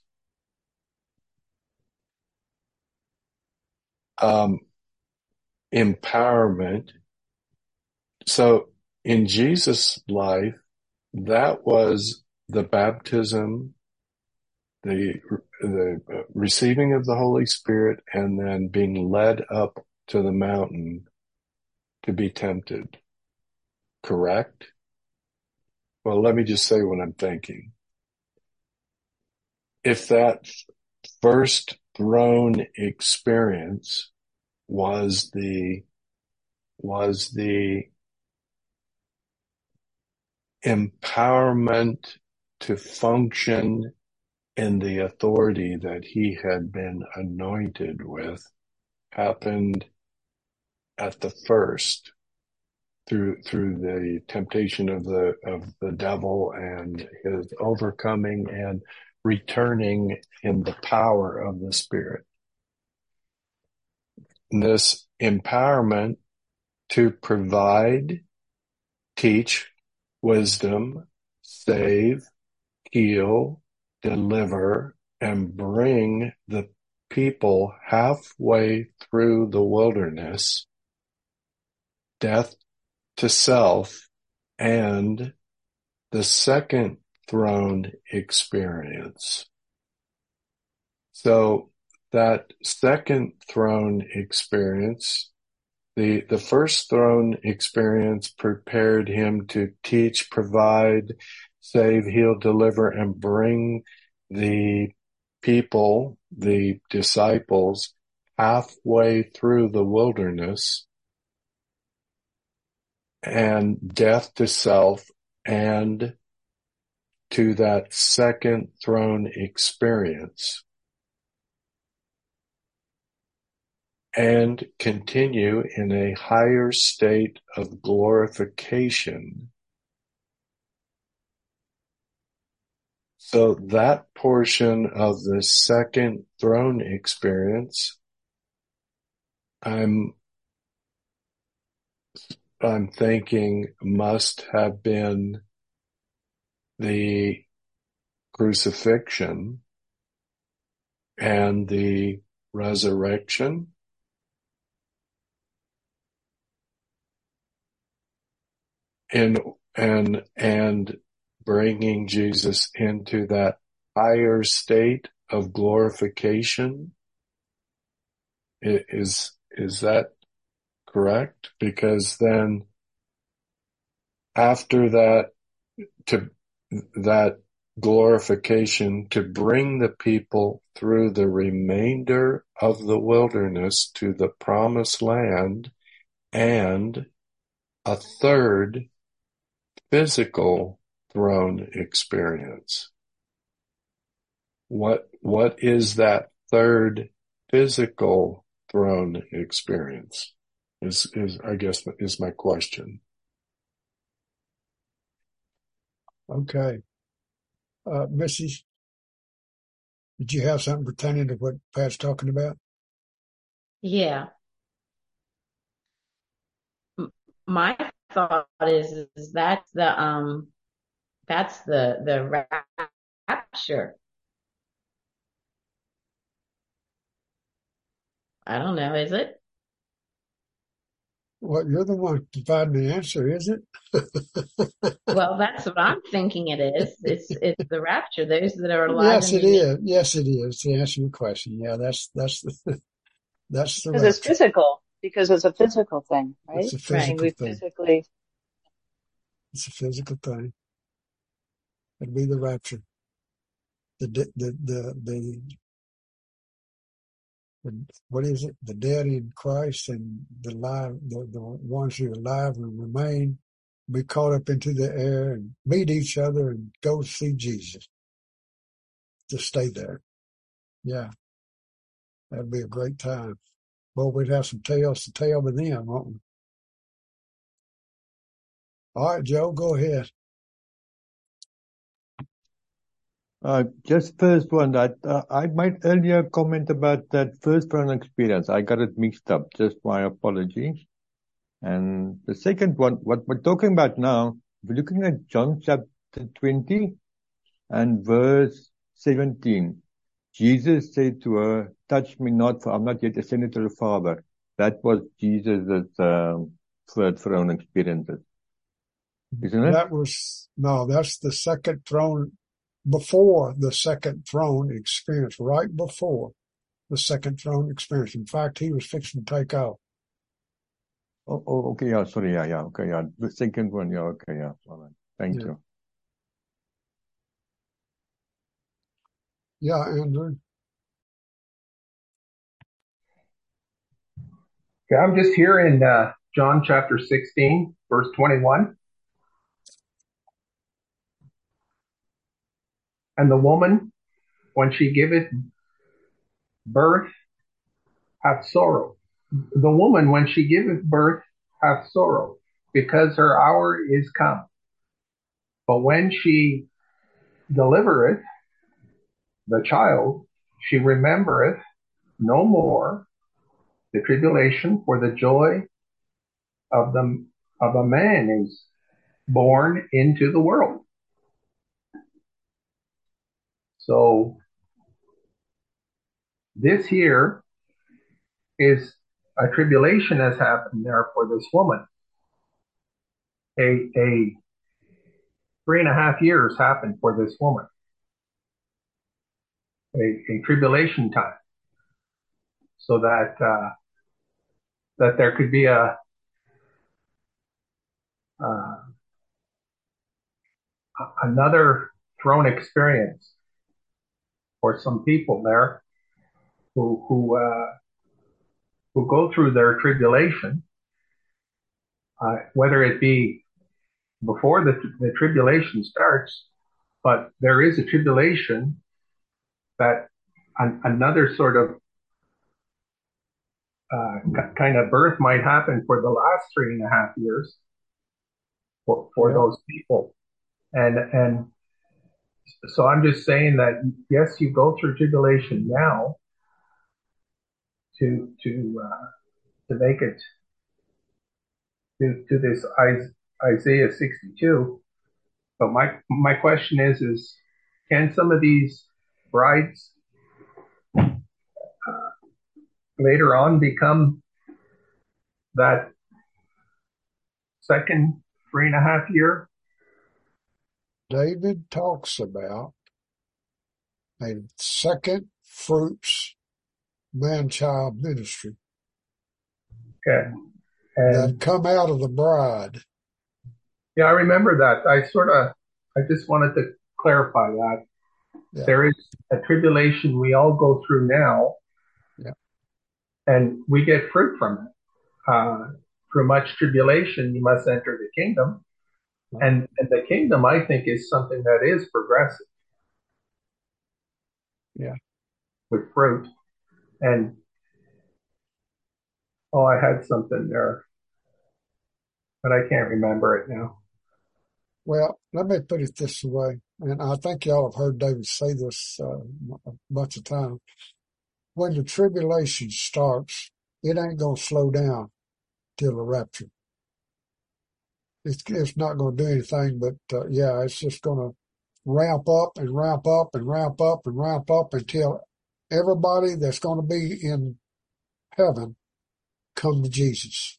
Um, empowerment. So in Jesus' life, that was the baptism, the the receiving of the Holy Spirit, and then being led up to the mountain to be tempted. Correct? Well, let me just say what I'm thinking. If that first throne experience was the was the empowerment to function in the authority that he had been anointed with, happened at the first through through the temptation of the of the devil and his overcoming and returning in the power of the Spirit. And this empowerment to provide, teach, wisdom, save, heal, deliver, and bring the people halfway through the wilderness, death to self, and the second throne experience. So that second throne experience, the, the first throne experience prepared him to teach, provide, save, heal, deliver, and bring the people, the disciples, halfway through the wilderness and death to self and to that second throne experience, and continue in a higher state of glorification. So that portion of the second throne experience, I'm I'm thinking must have been the crucifixion and the resurrection, and and and bringing Jesus into that higher state of glorification. Is, is that correct? Because then after that, to that glorification, to bring the people through the remainder of the wilderness to the promised land, and a third physical throne experience. What, what is that third physical throne experience? Is, is, I guess, is my question. Okay. Uh, Missus Did you have something pertaining to what Pat's talking about? Yeah. M- My thought is, is that's the, um, that's the, the rapture. I don't know. Is it? Well, you're the one providing the answer, is it? Well, that's what I'm thinking it is. It's, it's the rapture. Those that are alive Yes, and it remain. is. Yes, it is. To answer your question, yeah, that's that's the that's the Because it's rapture. physical. Because it's a physical thing, right? It's a Right. I mean, physical we thing. physically. It's a physical thing. It'll be the rapture. The the the the, the, the what is it? The dead in Christ and the live, the, the ones who are alive and remain, be caught up into the air and meet each other and go see Jesus. To stay there. Yeah, that'd be a great time. Well, we'd have some tales to tell with them, won't we? All right, Joe, go ahead. Uh, just first one, that uh, I made earlier comment about that first throne experience. I got it mixed up. Just my apologies. And the second one, what we're talking about now, we're looking at John chapter twenty and verse seventeen. Jesus said to her, touch me not, for I'm not yet ascended to the Father. That was Jesus' um, third throne experiences. Isn't it? That was, no, that's the second throne, before the second throne experience, right before the second throne experience. In fact, he was fixing to take off. Oh, oh, okay, yeah, sorry, yeah, yeah, okay, yeah. The second one, yeah, okay, yeah. All right. Thank Yeah. you. Yeah, Andrew. Okay, I'm just here in uh, John chapter sixteen, verse twenty-one. And the woman, when she giveth birth, hath sorrow. The woman, when she giveth birth, hath sorrow, because her hour is come. But when she delivereth the child, she remembereth no more the tribulation, for the joy of the of a man is born into the world. So this here is a tribulation has happened there for this woman. A a three and a half years happened for this woman. A, a tribulation time, so that uh, that there could be a uh, another throne experience for some people there who who uh, who go through their tribulation, uh, whether it be before the the tribulation starts, but there is a tribulation that an, another sort of uh, kind of birth might happen for the last three and a half years for, for Yep. those people. And, and so I'm just saying that, yes, you go through tribulation now to, to, uh, to make it to, to this Isaiah sixty-two. But my, my question is, is can some of these brides uh, later on become that second three and a half year? David talks about a second fruits man-child ministry Okay. And that come out of the bride. yeah, I remember that. I sort of, I just wanted to clarify that. Yeah. There is a tribulation we all go through now, Yeah. and we get fruit from it. Uh, through much tribulation, you must enter the kingdom. Right. And, and the kingdom, I think, is something that is progressive. Yeah. With fruit. And, oh, I had something there, but I can't remember it now. Well, let me put it this way, and I think y'all have heard David say this uh, a bunch of times. When the tribulation starts, it ain't going to slow down till the rapture. It's, it's not going to do anything but, uh, yeah, it's just going to ramp up and ramp up and ramp up and ramp up until everybody that's going to be in heaven come to Jesus.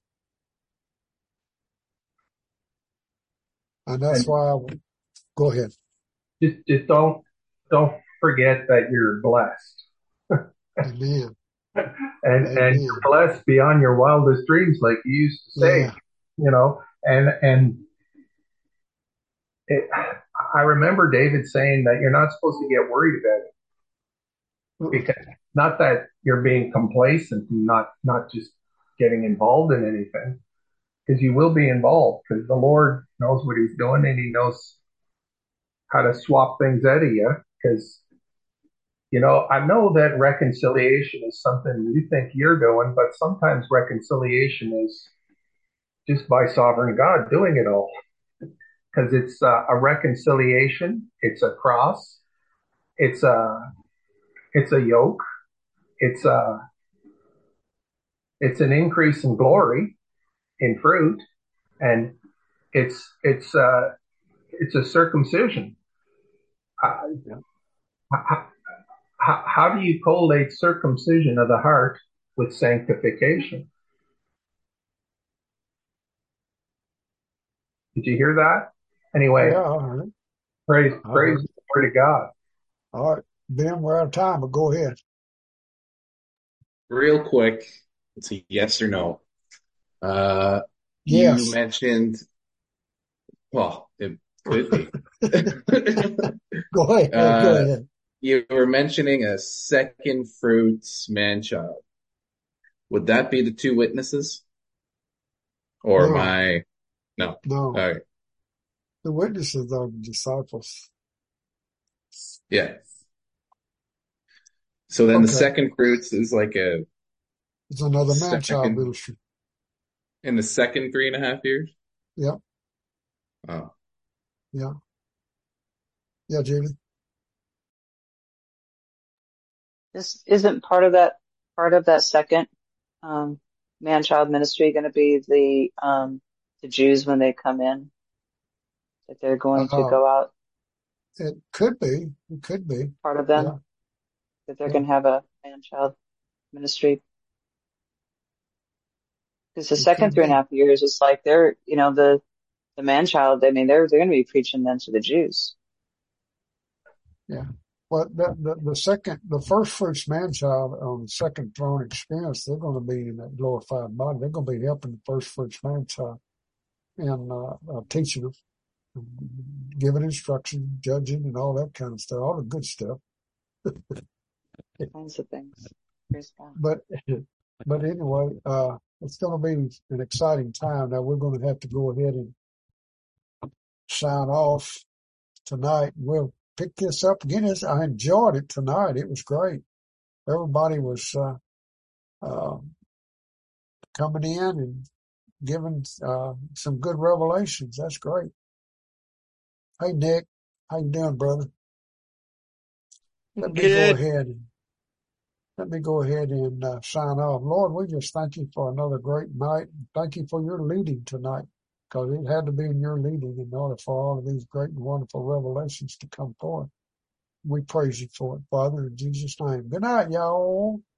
And that's And why I, go ahead. just, just don't, don't forget that you're blessed. Amen. and, Amen. and you're blessed beyond your wildest dreams, like you used to say, Yeah. you know, and, and it, I remember David saying that you're not supposed to get worried about it. Because not that you're being complacent and not, not just getting involved in anything, because you will be involved, because the Lord knows what he's doing and he knows how to swap things out of you. Because, you know, I know that reconciliation is something you think you're doing, but sometimes reconciliation is just by sovereign God doing it all. Because it's uh, a reconciliation, it's a cross, it's a, it's a yoke, it's a, it's an increase in glory, in fruit, and it's, it's, uh, it's a circumcision. Uh, Yeah. how, how, how do you collate circumcision of the heart with sanctification? Did you hear that? Anyway, Yeah, I heard it. praise, I praise heard it. the word of God. All right. Ben, we're out of time, but go ahead. Real quick, it's a yes or no. Uh, Yes. You mentioned, well, it could be. Go ahead. Go uh, ahead. you were mentioning a second fruits man-child. Would that be the two witnesses? Or No. am I? No. No. All right. The witnesses are the disciples. Yeah. So then the Okay. second fruits is like a It's another man-child second ministry. in the second three and a half years. Yep. Oh, Yeah. Yeah, Julie. This isn't part of that, part of that second, um, man-child ministry going to be the, um, the Jews when they come in, that they're going to Uh, go out, it could be. It could be. part of Yeah. them, that they're Yeah. going to have a man-child ministry. Because the It second could three and a be. half years, it's like they're, you know, the, the man-child, I mean, they're, they're going to be preaching then to the Jews. Yeah. Well, the, the, the second, the first fruits man-child on the second throne experience, they're going to be in that glorified body. They're going to be helping the first fruits man-child and, uh, uh, teaching them, giving instruction, judging, and all that kind of stuff, all the good stuff. Kinds of things. Praise God. But, but anyway, uh, it's going to be an exciting time. Now we're going to have to go ahead and sign off tonight. We'll pick this up again. I enjoyed it tonight. It was great. Everybody was, uh, uh, coming in and giving, uh, some good revelations. That's great. Hey, Nick, how you doing, brother? Let me go Good. ahead and Let me go ahead and uh, sign off. Lord, we just thank you for another great night. Thank you for your leading tonight, because it had to be in your leading in order for all of these great and wonderful revelations to come forth. We praise you for it, Father, in Jesus' name. Good night, y'all.